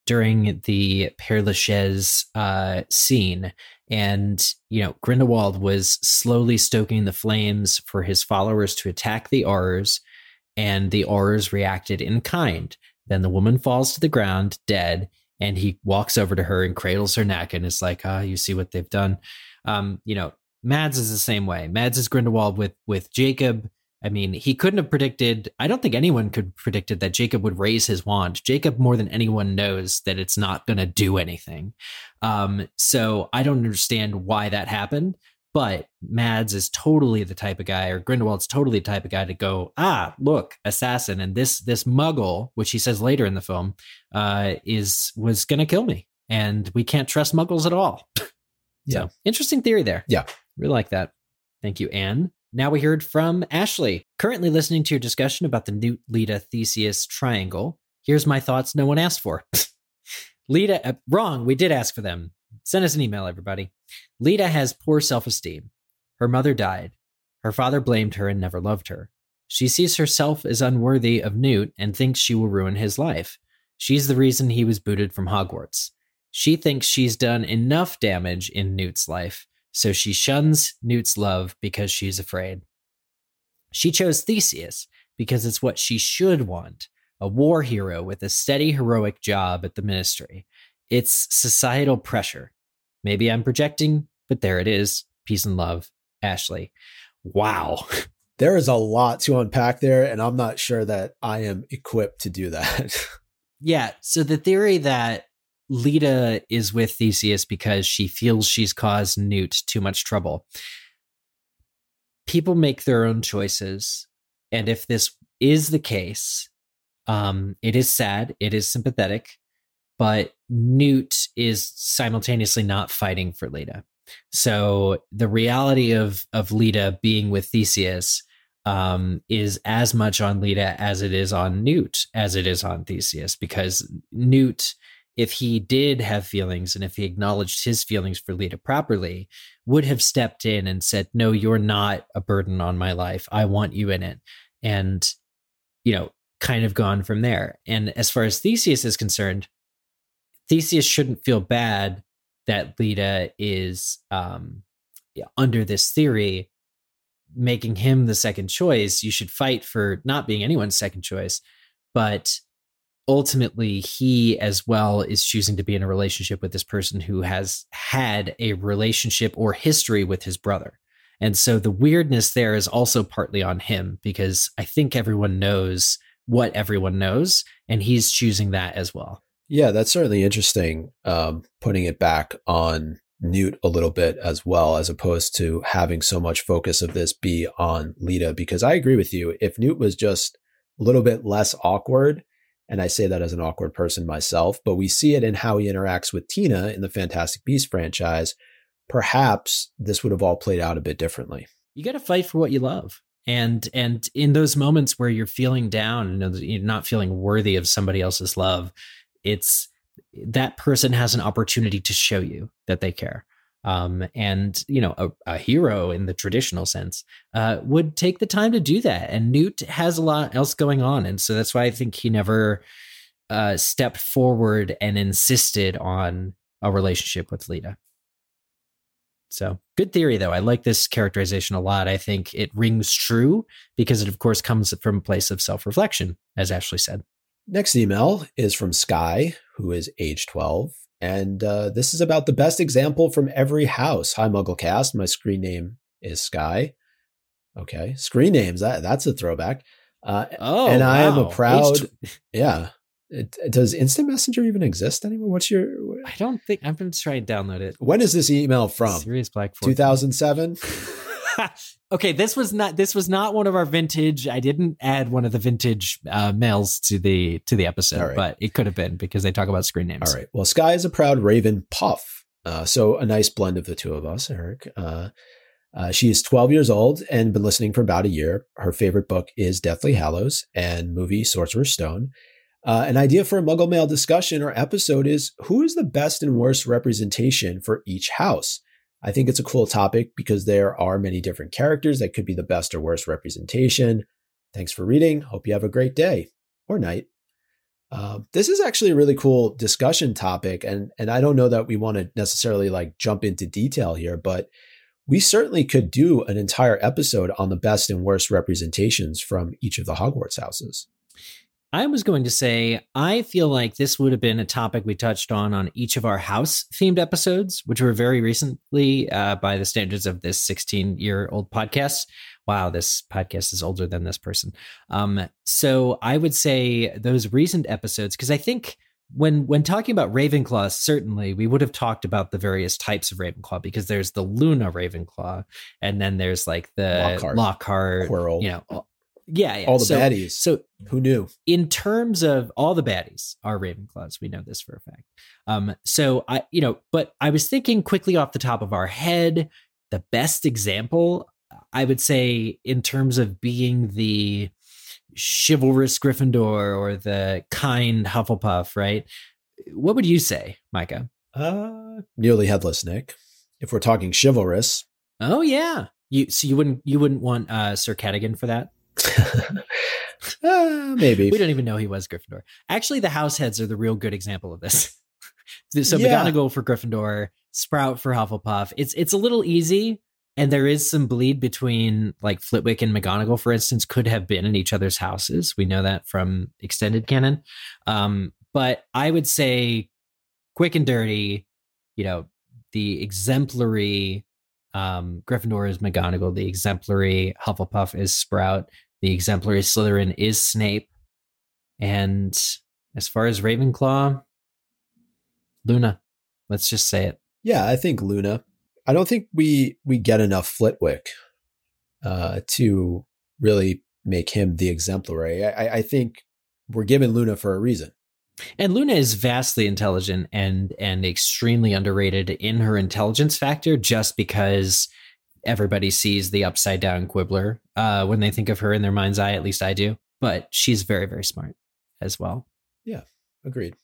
during the Père Lachaise scene. And, Grindelwald was slowly stoking the flames for his followers to attack the Aurors, and the Aurors reacted in kind. Then the woman falls to the ground, dead, and he walks over to her and cradles her neck and is like, you see what they've done. Mads is the same way. Mads is Grindelwald with Jacob. I mean, he couldn't have predicted, I don't think anyone could have predicted that Jacob would raise his wand. Jacob, more than anyone, knows that it's not going to do anything. So I don't understand why that happened, but Mads is totally the type of guy, or Grindelwald's totally the type of guy to go, look, assassin. And this muggle, which he says later in the film, was going to kill me. And we can't trust muggles at all. Yeah. So interesting theory there. Yeah. Really like that. Thank you, Anne. Now we heard from Ashley, currently listening to your discussion about the Newt, Leta, Theseus triangle. Here's my thoughts no one asked for. Leta, wrong, we did ask for them. Send us an email, everybody. Leta has poor self-esteem. Her mother died. Her father blamed her and never loved her. She sees herself as unworthy of Newt and thinks she will ruin his life. She's the reason he was booted from Hogwarts. She thinks she's done enough damage in Newt's life, so she shuns Newt's love because she's afraid. She chose Theseus because it's what she should want, a war hero with a steady, heroic job at the ministry. It's societal pressure. Maybe I'm projecting, but there it is. Peace and love, Ashley. Wow. There is a lot to unpack there, and I'm not sure that I am equipped to do that. Yeah, so the theory that Leta is with Theseus because she feels she's caused Newt too much trouble. People make their own choices. And if this is the case, it is sad, it is sympathetic, but Newt is simultaneously not fighting for Leta. So the reality of Leta being with Theseus is as much on Leta as it is on Newt, as it is on Theseus, because Newt, if he did have feelings and if he acknowledged his feelings for Leta properly, would have stepped in and said, no, you're not a burden on my life. I want you in it. And, kind of gone from there. And as far as Theseus is concerned, Theseus shouldn't feel bad that Leta is under this theory, making him the second choice. You should fight for not being anyone's second choice. But ultimately, he as well is choosing to be in a relationship with this person who has had a relationship or history with his brother. And so the weirdness there is also partly on him, because I think everyone knows what everyone knows, and he's choosing that as well. Yeah, that's certainly interesting, putting it back on Newt a little bit as well, as opposed to having so much focus of this be on Leta, because I agree with you. If Newt was just a little bit less awkward, and I say that as an awkward person myself, but we see it in how he interacts with Tina in the Fantastic Beasts franchise, perhaps this would have all played out a bit differently. You got to fight for what you love. And in those moments where you're feeling down and you're not feeling worthy of somebody else's love, it's that person has an opportunity to show you that they care. And a hero in the traditional sense would take the time to do that. And Newt has a lot else going on. And so that's why I think he never stepped forward and insisted on a relationship with Leta. So good theory, though. I like this characterization a lot. I think it rings true because it, of course, comes from a place of self-reflection, as Ashley said. Next email is from Sky, who is age 12. And this is about the best example from every house. Hi, Mugglecast. My screen name is Sky. Okay. Screen names. That's a throwback. And wow. I am a proud... Yeah. Does Instant Messenger even exist anymore? What's your... I don't think... I've been trying to download it. When is this email from? Sirius Black 2007? Okay, this was not one of our vintage. I didn't add one of the vintage mails to the episode, right. But it could have been because they talk about screen names. All right. Well, Sky is a proud Raven Puff. So a nice blend of the two of us, Eric. She is 12 years old and been listening for about a year. Her favorite book is Deathly Hallows and movie Sorcerer's Stone. An idea for a Muggle Mail discussion or episode is, who is the best and worst representation for each house? I think it's a cool topic because there are many different characters that could be the best or worst representation. Thanks for reading. Hope you have a great day or night. This is actually a really cool discussion topic, and I don't know that we want to necessarily like jump into detail here, but we certainly could do an entire episode on the best and worst representations from each of the Hogwarts houses. I was going to say, I feel like this would have been a topic we touched on each of our house-themed episodes, which were very recently, by the standards of this 16-year-old podcast. Wow, this podcast is older than this person. So I would say those recent episodes, because I think when talking about Ravenclaw, certainly we would have talked about the various types of Ravenclaw, because there's the Luna Ravenclaw, and then there's like the Lockhart, Quirrell. you know, yeah. All the baddies. So who knew? In terms of all the baddies are Ravenclaws, we know this for a fact. So but I was thinking quickly off the top of our head, the best example, I would say, in terms of being the chivalrous Gryffindor or the kind Hufflepuff, right? What would you say, Micah? Nearly Headless Nick. If we're talking chivalrous. Oh yeah. You wouldn't want Sir Cadogan for that? Maybe. We don't even know he was Gryffindor. Actually, the house heads are the real good example of this. So McGonagall for Gryffindor, Sprout for Hufflepuff. It's a little easy, and there is some bleed between, like, Flitwick and McGonagall, for instance, could have been in each other's houses. We know that from extended canon. But I would say quick and dirty, the exemplary Gryffindor is McGonagall, the exemplary Hufflepuff is Sprout, the exemplary Slytherin is Snape, and as far as Ravenclaw, Luna. Let's just say it. Yeah, I think Luna. I don't think we get enough Flitwick to really make him the exemplary. I think we're giving Luna for a reason. And Luna is vastly intelligent and extremely underrated in her intelligence factor, just because everybody sees the upside down Quibbler when they think of her in their mind's eye. At least I do. But she's very, very smart as well. Yeah, agreed.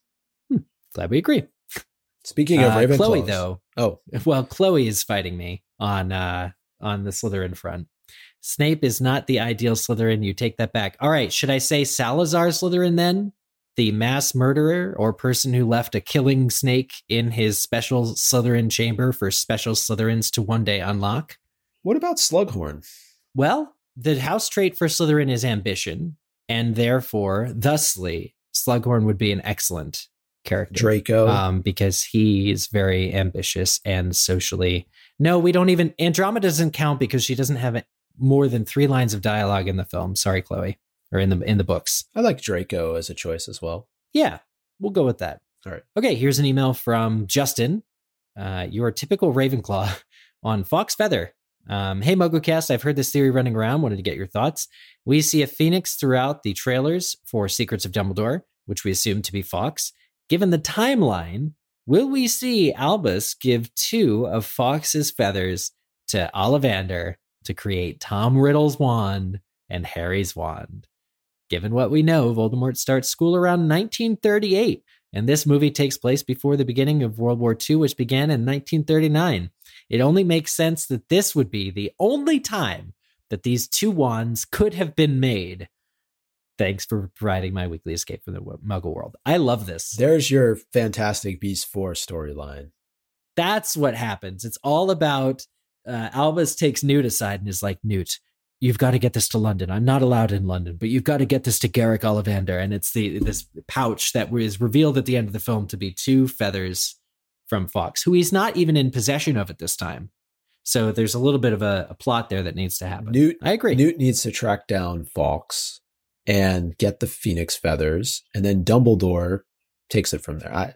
Glad we agree. Speaking of Ravenclaws, Chloe, though. Oh, well, Chloe is fighting me on the Slytherin front. Snape is not the ideal Slytherin. You take that back. All right, should I say Salazar Slytherin then? The mass murderer or person who left a killing snake in his special Slytherin chamber for special Slytherins to one day unlock? What about Slughorn? Well, the house trait for Slytherin is ambition, and therefore, thusly, Slughorn would be an excellent character. Draco. Because he is very ambitious and socially... No, we don't even... Andromeda doesn't count because she doesn't have more than 3 lines of dialogue in the film. Sorry, Chloe. Or in the books. I like Draco as a choice as well. Yeah, we'll go with that. All right. Okay, here's an email from Justin. Your typical Ravenclaw on Fox Feather. Hey, MuggleCast, I've heard this theory running around. Wanted to get your thoughts. We see a phoenix throughout the trailers for Secrets of Dumbledore, which we assume to be Fawkes. Given the timeline, will we see Albus give 2 of Fawkes's feathers to Ollivander to create Tom Riddle's wand and Harry's wand? Given what we know, Voldemort starts school around 1938, and this movie takes place before the beginning of World War II, which began in 1939. It only makes sense that this would be the only time that these 2 wands could have been made. Thanks for providing my weekly escape from the Muggle world. I love this. There's your Fantastic Beasts 4 storyline. That's what happens. It's all about Albus takes Newt aside and is like, Newt, you've got to get this to London. I'm not allowed in London, but you've got to get this to Garrick Ollivander. And it's this pouch that is revealed at the end of the film to be 2 feathers from Fawkes, who he's not even in possession of at this time. So there's a little bit of a plot there that needs to happen. I agree. Newt needs to track down Fawkes and get the Phoenix feathers, and then Dumbledore takes it from there.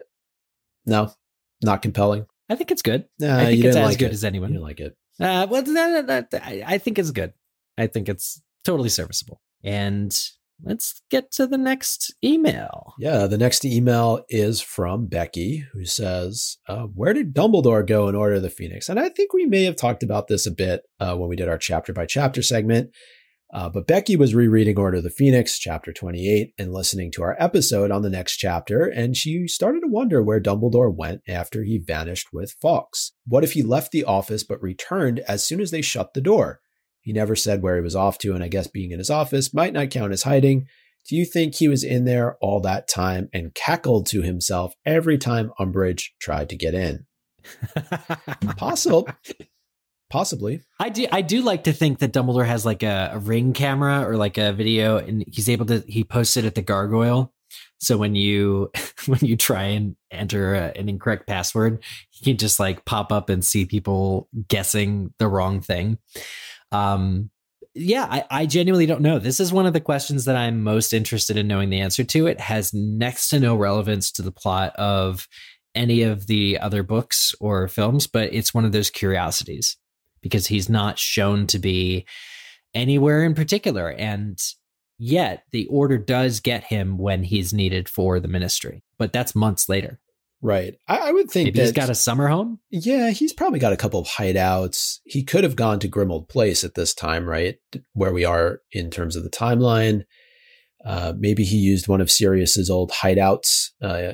No, not compelling. I think it's good. I think it's as good as anyone. You didn't like it. I think it's good. I think it's totally serviceable. And let's get to the next email. Yeah, the next email is from Becky, who says, where did Dumbledore go in Order of the Phoenix? And I think we may have talked about this a bit when we did our chapter by chapter segment. But Becky was rereading Order of the Phoenix, chapter 28, and listening to our episode on the next chapter, and she started to wonder where Dumbledore went after he vanished with Fawkes. What if he left the office but returned as soon as they shut the door? He never said where he was off to, and I guess being in his office might not count as hiding. Do you think he was in there all that time and cackled to himself every time Umbridge tried to get in? Possibly. I do like to think that Dumbledore has like a ring camera or like a video, and he posts it at the Gargoyle. So when you try and enter an incorrect password, you can just like pop up and see people guessing the wrong thing. I genuinely don't know. This is one of the questions that I'm most interested in knowing the answer to. It has next to no relevance to the plot of any of the other books or films, but it's one of those curiosities because he's not shown to be anywhere in particular. And yet the Order does get him when he's needed for the Ministry, but that's months later. Right. I would think maybe he's got a summer home. Yeah, he's probably got a couple of hideouts. He could have gone to Grimmauld Place at this time, right? Where we are in terms of the timeline. Maybe he used one of Sirius's old hideouts,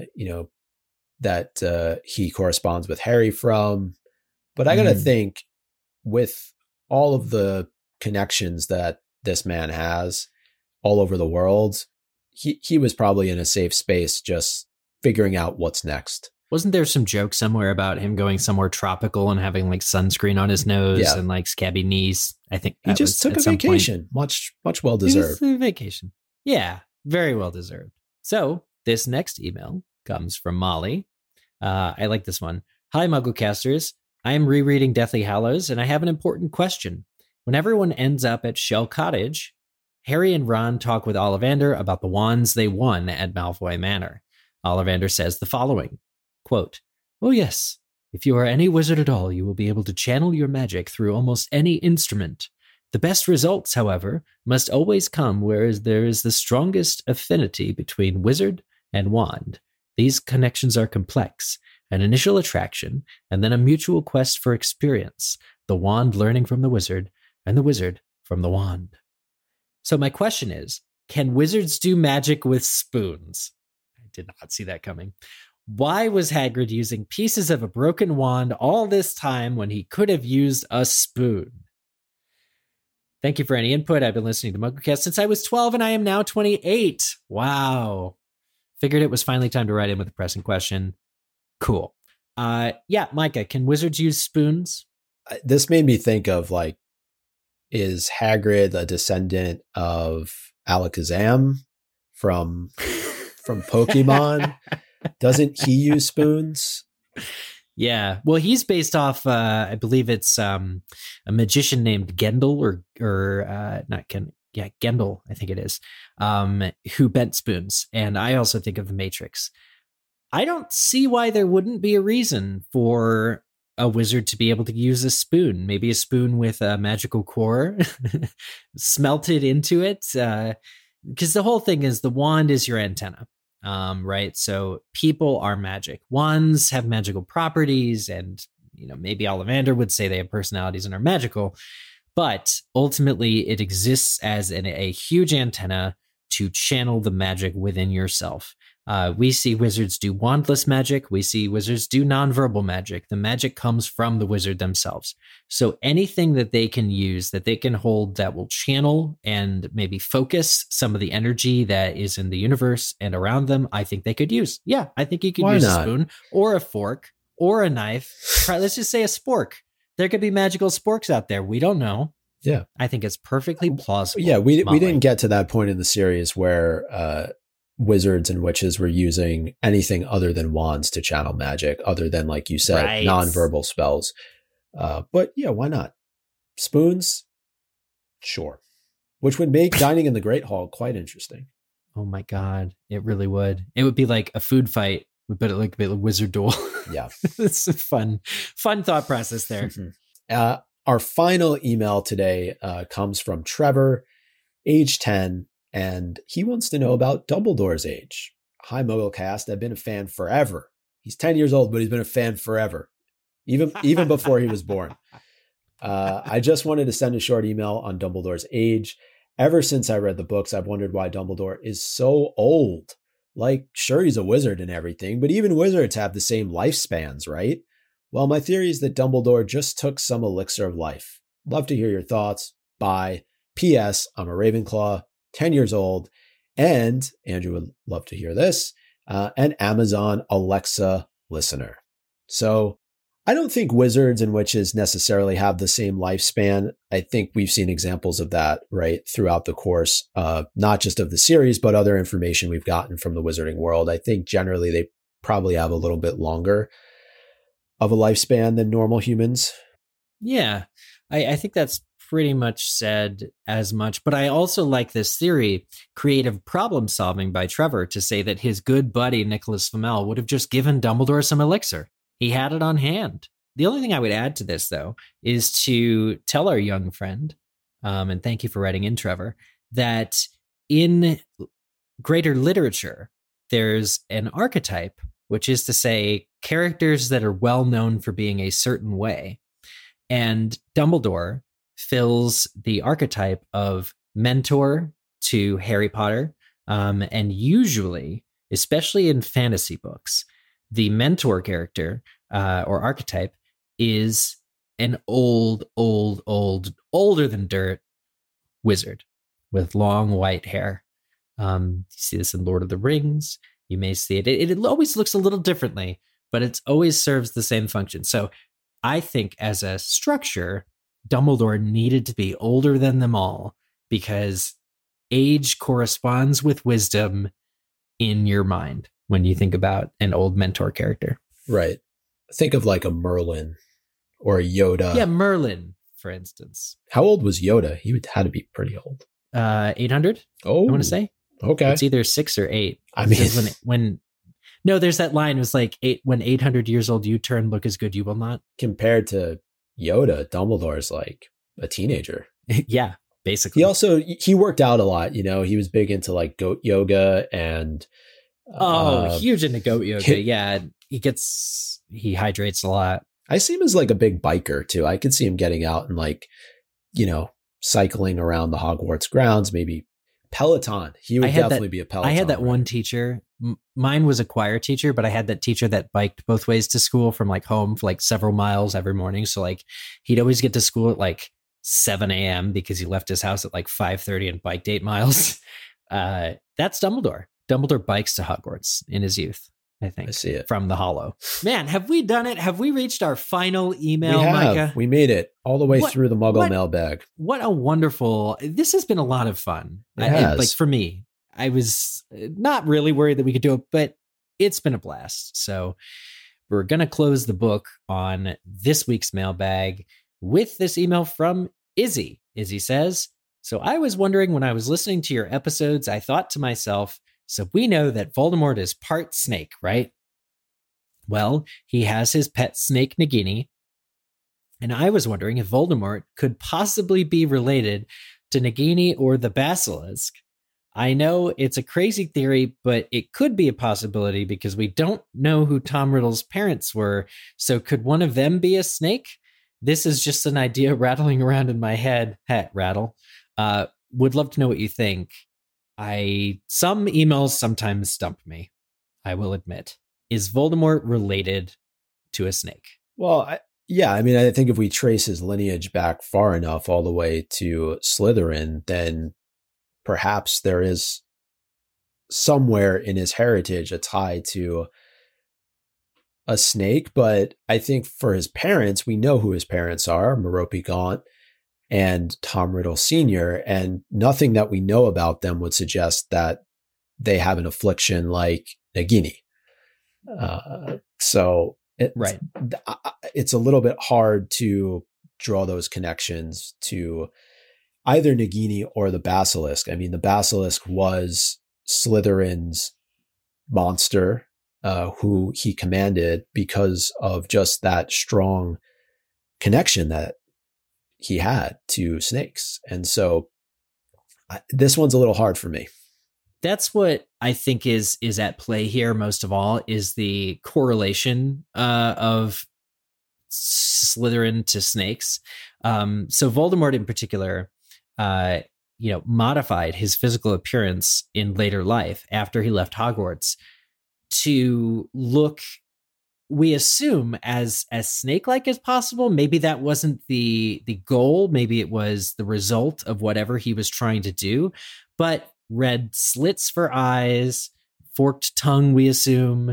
that he corresponds with Harry from. But I got to think, with all of the connections that this man has all over the world, he was probably in a safe space just figuring out what's next. Wasn't there some joke somewhere about him going somewhere tropical and having like sunscreen on his nose and like scabby knees? I think he just took a vacation. Much well deserved. A vacation. Yeah, very well deserved. So this next email comes from Molly. I like this one. Hi, Mugglecasters. I am rereading Deathly Hallows, and I have an important question. When everyone ends up at Shell Cottage, Harry and Ron talk with Ollivander about the wands they won at Malfoy Manor. Ollivander says the following, quote, "Oh yes, if you are any wizard at all, you will be able to channel your magic through almost any instrument. The best results, however, must always come where there is the strongest affinity between wizard and wand. These connections are complex, an initial attraction, and then a mutual quest for experience, the wand learning from the wizard, and the wizard from the wand." So my question is, can wizards do magic with spoons? I did not see that coming. Why was Hagrid using pieces of a broken wand all this time when he could have used a spoon? Thank you for any input. I've been listening to MuggleCast since I was 12 and I am now 28. Wow. Figured it was finally time to write in with a pressing question. Cool. Micah, can wizards use spoons? This made me think of like, is Hagrid a descendant of Alakazam from Pokemon? Doesn't he use spoons? Yeah. Well, he's based off, I believe it's a magician named Gendel or not Gendel. Yeah, Gendel, I think it is, who bent spoons. And I also think of the Matrix. I don't see why there wouldn't be a reason for a wizard to be able to use a spoon, maybe a spoon with a magical core smelted into it. Because the whole thing is the wand is your antenna, right? So people are magic. Wands have magical properties, and maybe Ollivander would say they have personalities and are magical, but ultimately it exists as a huge antenna to channel the magic within yourself. We see wizards do wandless magic. We see wizards do nonverbal magic. The magic comes from the wizard themselves. So anything that they can use, that they can hold, that will channel and maybe focus some of the energy that is in the universe and around them, I think they could use. Yeah, I think you could use a spoon or a fork or a knife. Let's just say a spork. There could be magical sporks out there. We don't know. Yeah. I think it's perfectly plausible. Yeah, we didn't get to that point in the series where wizards and witches were using anything other than wands to channel magic, other than, like you said, right, nonverbal spells. But yeah, why not? Spoons? Sure. Which would make dining in the Great Hall quite interesting. Oh my God, it really would. It would be like a food fight, but it like a wizard duel. Yeah. It's a fun thought process there. Mm-hmm. Our final email today comes from Trevor, age 10. And he wants to know about Dumbledore's age. Hi, Mugglecast. I've been a fan forever. He's 10 years old, but he's been a fan forever, even before he was born. I just wanted to send a short email on Dumbledore's age. Ever since I read the books, I've wondered why Dumbledore is so old. Like, sure, he's a wizard and everything, but even wizards have the same lifespans, right? Well, my theory is that Dumbledore just took some elixir of life. Love to hear your thoughts. Bye. P.S. I'm a Ravenclaw, 10 years old, and Andrew would love to hear this, an Amazon Alexa listener. So I don't think wizards and witches necessarily have the same lifespan. I think we've seen examples of that, right, throughout the course, not just of the series, but other information we've gotten from the wizarding world. I think generally they probably have a little bit longer of a lifespan than normal humans. Yeah, I think that's pretty much said as much. But I also like this theory, creative problem solving by Trevor, to say that his good buddy, Nicholas Flamel, would have just given Dumbledore some elixir. He had it on hand. The only thing I would add to this, though, is to tell our young friend, and thank you for writing in, Trevor, that in greater literature, there's an archetype, which is to say characters that are well known for being a certain way. And Dumbledore fills the archetype of mentor to Harry Potter. And usually, especially in fantasy books, the mentor character or archetype is an older than dirt wizard with long white hair. You see this in Lord of the Rings. You may see it. It always looks a little differently, but it always serves the same function. So I think as a structure, Dumbledore needed to be older than them all because age corresponds with wisdom in your mind when you think about an old mentor character. Right. Think of like a Merlin or a Yoda. Yeah, Merlin, for instance. How old was Yoda? He had to be pretty old. 800? Oh. I want to say. Okay. It's either 6 or 8. I mean, when no, there's that line. It was like, when 800 years old you turn, look as good you will not. Compared to Yoda, Dumbledore's like a teenager. Yeah, basically. He worked out a lot. You know, he was big into like goat yoga and huge into goat yoga. Yeah, he hydrates a lot. I see him as like a big biker too. I could see him getting out and like, you know, cycling around the Hogwarts grounds, maybe Peloton. He would definitely be a Peloton. I had that one teacher. Mine was a choir teacher, but I had that teacher that biked both ways to school from like home for like several miles every morning. So like he'd always get to school at like 7 a.m. because he left his house at like 5:30 and biked 8 miles. That's Dumbledore. Dumbledore bikes to Hogwarts in his youth, I think. I see it. From the Hollow. Man, have we done it? Have we reached our final email, we have. Micah? We made it all the way through the Muggle mailbag. What a wonderful... This has been a lot of fun. It has. Like for me, I was not really worried that we could do it, but it's been a blast. So we're going to close the book on this week's mailbag with this email from Izzy. Izzy says, so I was wondering when I was listening to your episodes, I thought to myself, so we know that Voldemort is part snake, right? Well, he has his pet snake, Nagini. And I was wondering if Voldemort could possibly be related to Nagini or the Basilisk. I know it's a crazy theory, but it could be a possibility because we don't know who Tom Riddle's parents were. So could one of them be a snake? This is just an idea rattling around in my head. Rattle. Would love to know what you think. Some emails sometimes stump me, I will admit. Is Voldemort related to a snake? Well, I mean, I think if we trace his lineage back far enough all the way to Slytherin, then perhaps there is somewhere in his heritage a tie to a snake. But I think for his parents, we know who his parents are, Merope Gaunt and Tom Riddle Sr., and nothing that we know about them would suggest that they have an affliction like Nagini. It's a little bit hard to draw those connections to either Nagini or the Basilisk. I mean, the Basilisk was Slytherin's monster, who he commanded because of just that strong connection that he had to snakes. And so this one's a little hard for me. That's what I think is at play here most of all, is the correlation of Slytherin to snakes. So Voldemort in particular, modified his physical appearance in later life after he left Hogwarts to look, we assume, as snake-like as possible. Maybe that wasn't the goal. Maybe it was the result of whatever he was trying to do. But red slits for eyes, forked tongue, we assume,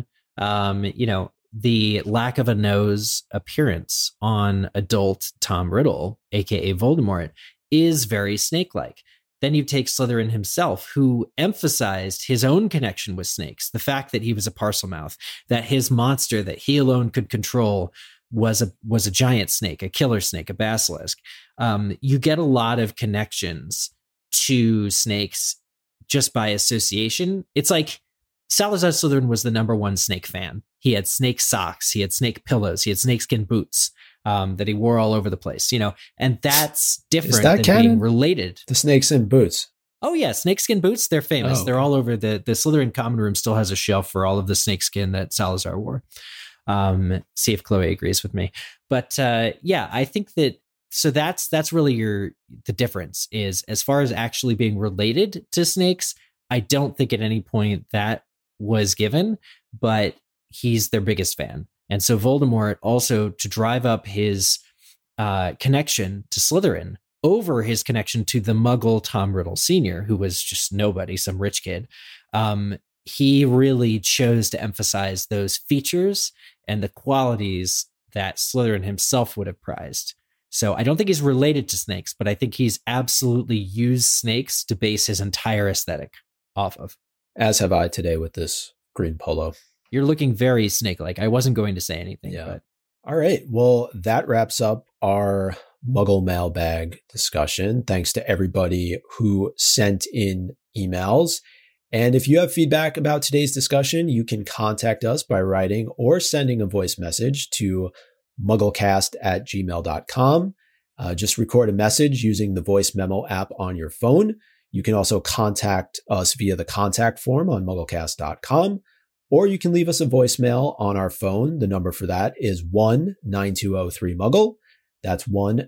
the lack of a nose appearance on adult Tom Riddle, aka Voldemort, is very snake-like. Then you take Slytherin himself, who emphasized his own connection with snakes, the fact that he was a Parselmouth, that his monster that he alone could control was a giant snake, a killer snake, a basilisk. You get a lot of connections to snakes just by association. It's like Salazar Slytherin was the number one snake fan. He had snake socks, he had snake pillows, he had snakeskin boots that he wore all over the place, and that's different than being related. The snakes in boots. Oh yeah, snakeskin boots, they're famous. They're all over. The Slytherin common room still has a shelf for all of the snakeskin that Salazar wore. See if Chloe agrees with me. But I think that's really the difference is, as far as actually being related to snakes, I don't think at any point that was given, but he's their biggest fan. And so Voldemort, also to drive up his connection to Slytherin over his connection to the Muggle Tom Riddle Sr., who was just nobody, some rich kid, he really chose to emphasize those features and the qualities that Slytherin himself would have prized. So I don't think he's related to snakes, but I think he's absolutely used snakes to base his entire aesthetic off of. As have I today with this green polo. You're looking very snake-like. I wasn't going to say anything. Yeah. But. All right. Well, that wraps up our Muggle mailbag discussion. Thanks to everybody who sent in emails. And if you have feedback about today's discussion, you can contact us by writing or sending a voice message to mugglecast@gmail.com. Just record a message using the voice memo app on your phone. You can also contact us via the contact form on mugglecast.com, or you can leave us a voicemail on our phone. The number for that is 1-9203-MUGGLE. That's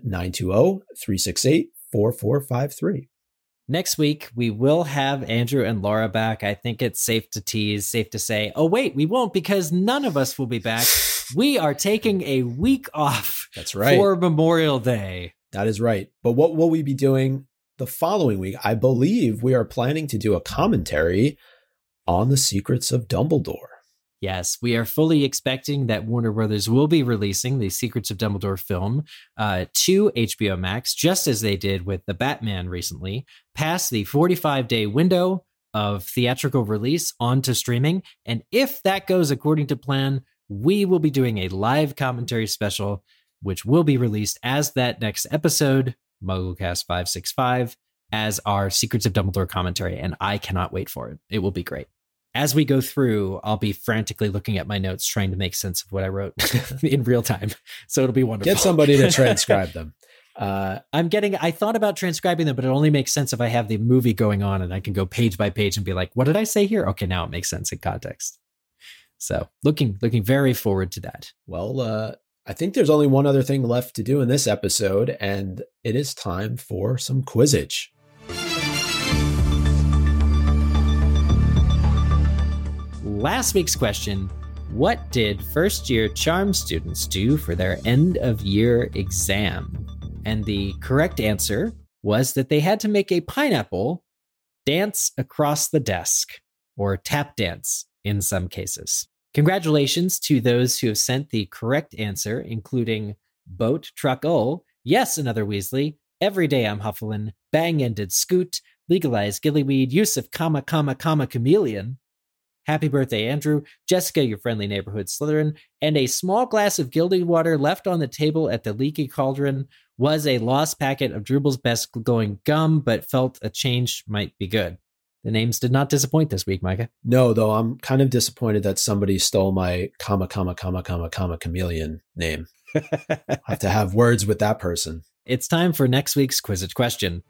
1-920-368-4453. Next week, we will have Andrew and Laura back. I think it's safe to tease, safe to say, oh, wait, we won't, because none of us will be back. We are taking a week off. That's right. For Memorial Day. That is right. But what will we be doing the following week? I believe we are planning to do a commentary on The Secrets of Dumbledore. Yes, we are fully expecting that Warner Brothers will be releasing the Secrets of Dumbledore film to HBO Max, just as they did with The Batman recently, past the 45-day window of theatrical release onto streaming. And if that goes according to plan, we will be doing a live commentary special, which will be released as that next episode, MuggleCast 565, as our Secrets of Dumbledore commentary. And I cannot wait for it. It will be great. As we go through, I'll be frantically looking at my notes, trying to make sense of what I wrote in real time. So it'll be wonderful. Get somebody to transcribe them. I thought about transcribing them, but it only makes sense if I have the movie going on and I can go page by page and be like, what did I say here? Okay, now it makes sense in context. So looking very forward to that. Well, I think there's only one other thing left to do in this episode, and it is time for some Quizzitch. Last week's question, what did first-year charm students do for their end-of-year exam? And the correct answer was that they had to make a pineapple dance across the desk, or tap dance in some cases. Congratulations to those who have sent the correct answer, including Boat Truck Ol, Yes, Another Weasley, Every Day I'm Hufflin', Bang-Ended Scoot, Legalized Gillyweed, Yusuf, Chameleon, Happy Birthday, Andrew, Jessica, Your Friendly Neighborhood Slytherin, and a small glass of gilded water left on the table at the Leaky Cauldron was a lost packet of Drubal's best going gum, but felt a change might be good. The names did not disappoint this week, Micah. No, though I'm kind of disappointed that somebody stole my chameleon name. I have to have words with that person. It's time for next week's Quizzitch question.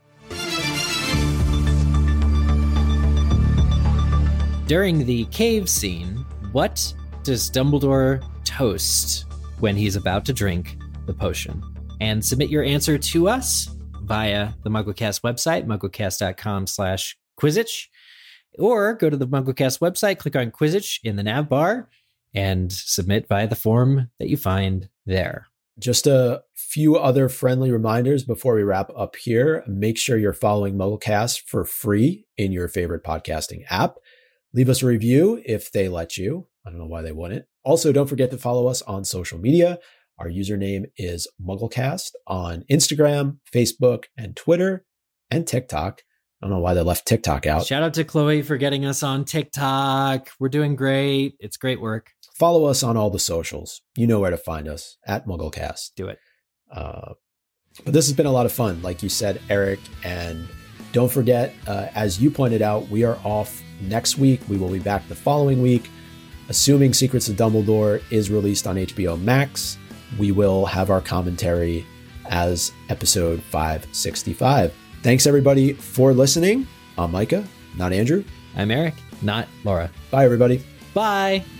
During the cave scene, what does Dumbledore toast when he's about to drink the potion? And submit your answer to us via the MuggleCast website, mugglecast.com/Quizzitch, or go to the MuggleCast website, click on Quizzitch in the nav bar, and submit via the form that you find there. Just a few other friendly reminders before we wrap up here. Make sure you're following MuggleCast for free in your favorite podcasting app. Leave us a review if they let you. I don't know why they wouldn't. Also, don't forget to follow us on social media. Our username is MuggleCast on Instagram, Facebook, and Twitter, and TikTok. I don't know why they left TikTok out. Shout out to Chloe for getting us on TikTok. We're doing great. It's great work. Follow us on all the socials. You know where to find us, at MuggleCast. Do it. But this has been a lot of fun, like you said, Eric. And don't forget, as you pointed out, we are off next week. We will be back the following week. Assuming Secrets of Dumbledore is released on HBO Max, we will have our commentary as episode 565. Thanks, everybody, for listening. I'm Micah, not Andrew. I'm Eric, not Laura. Bye, everybody. Bye.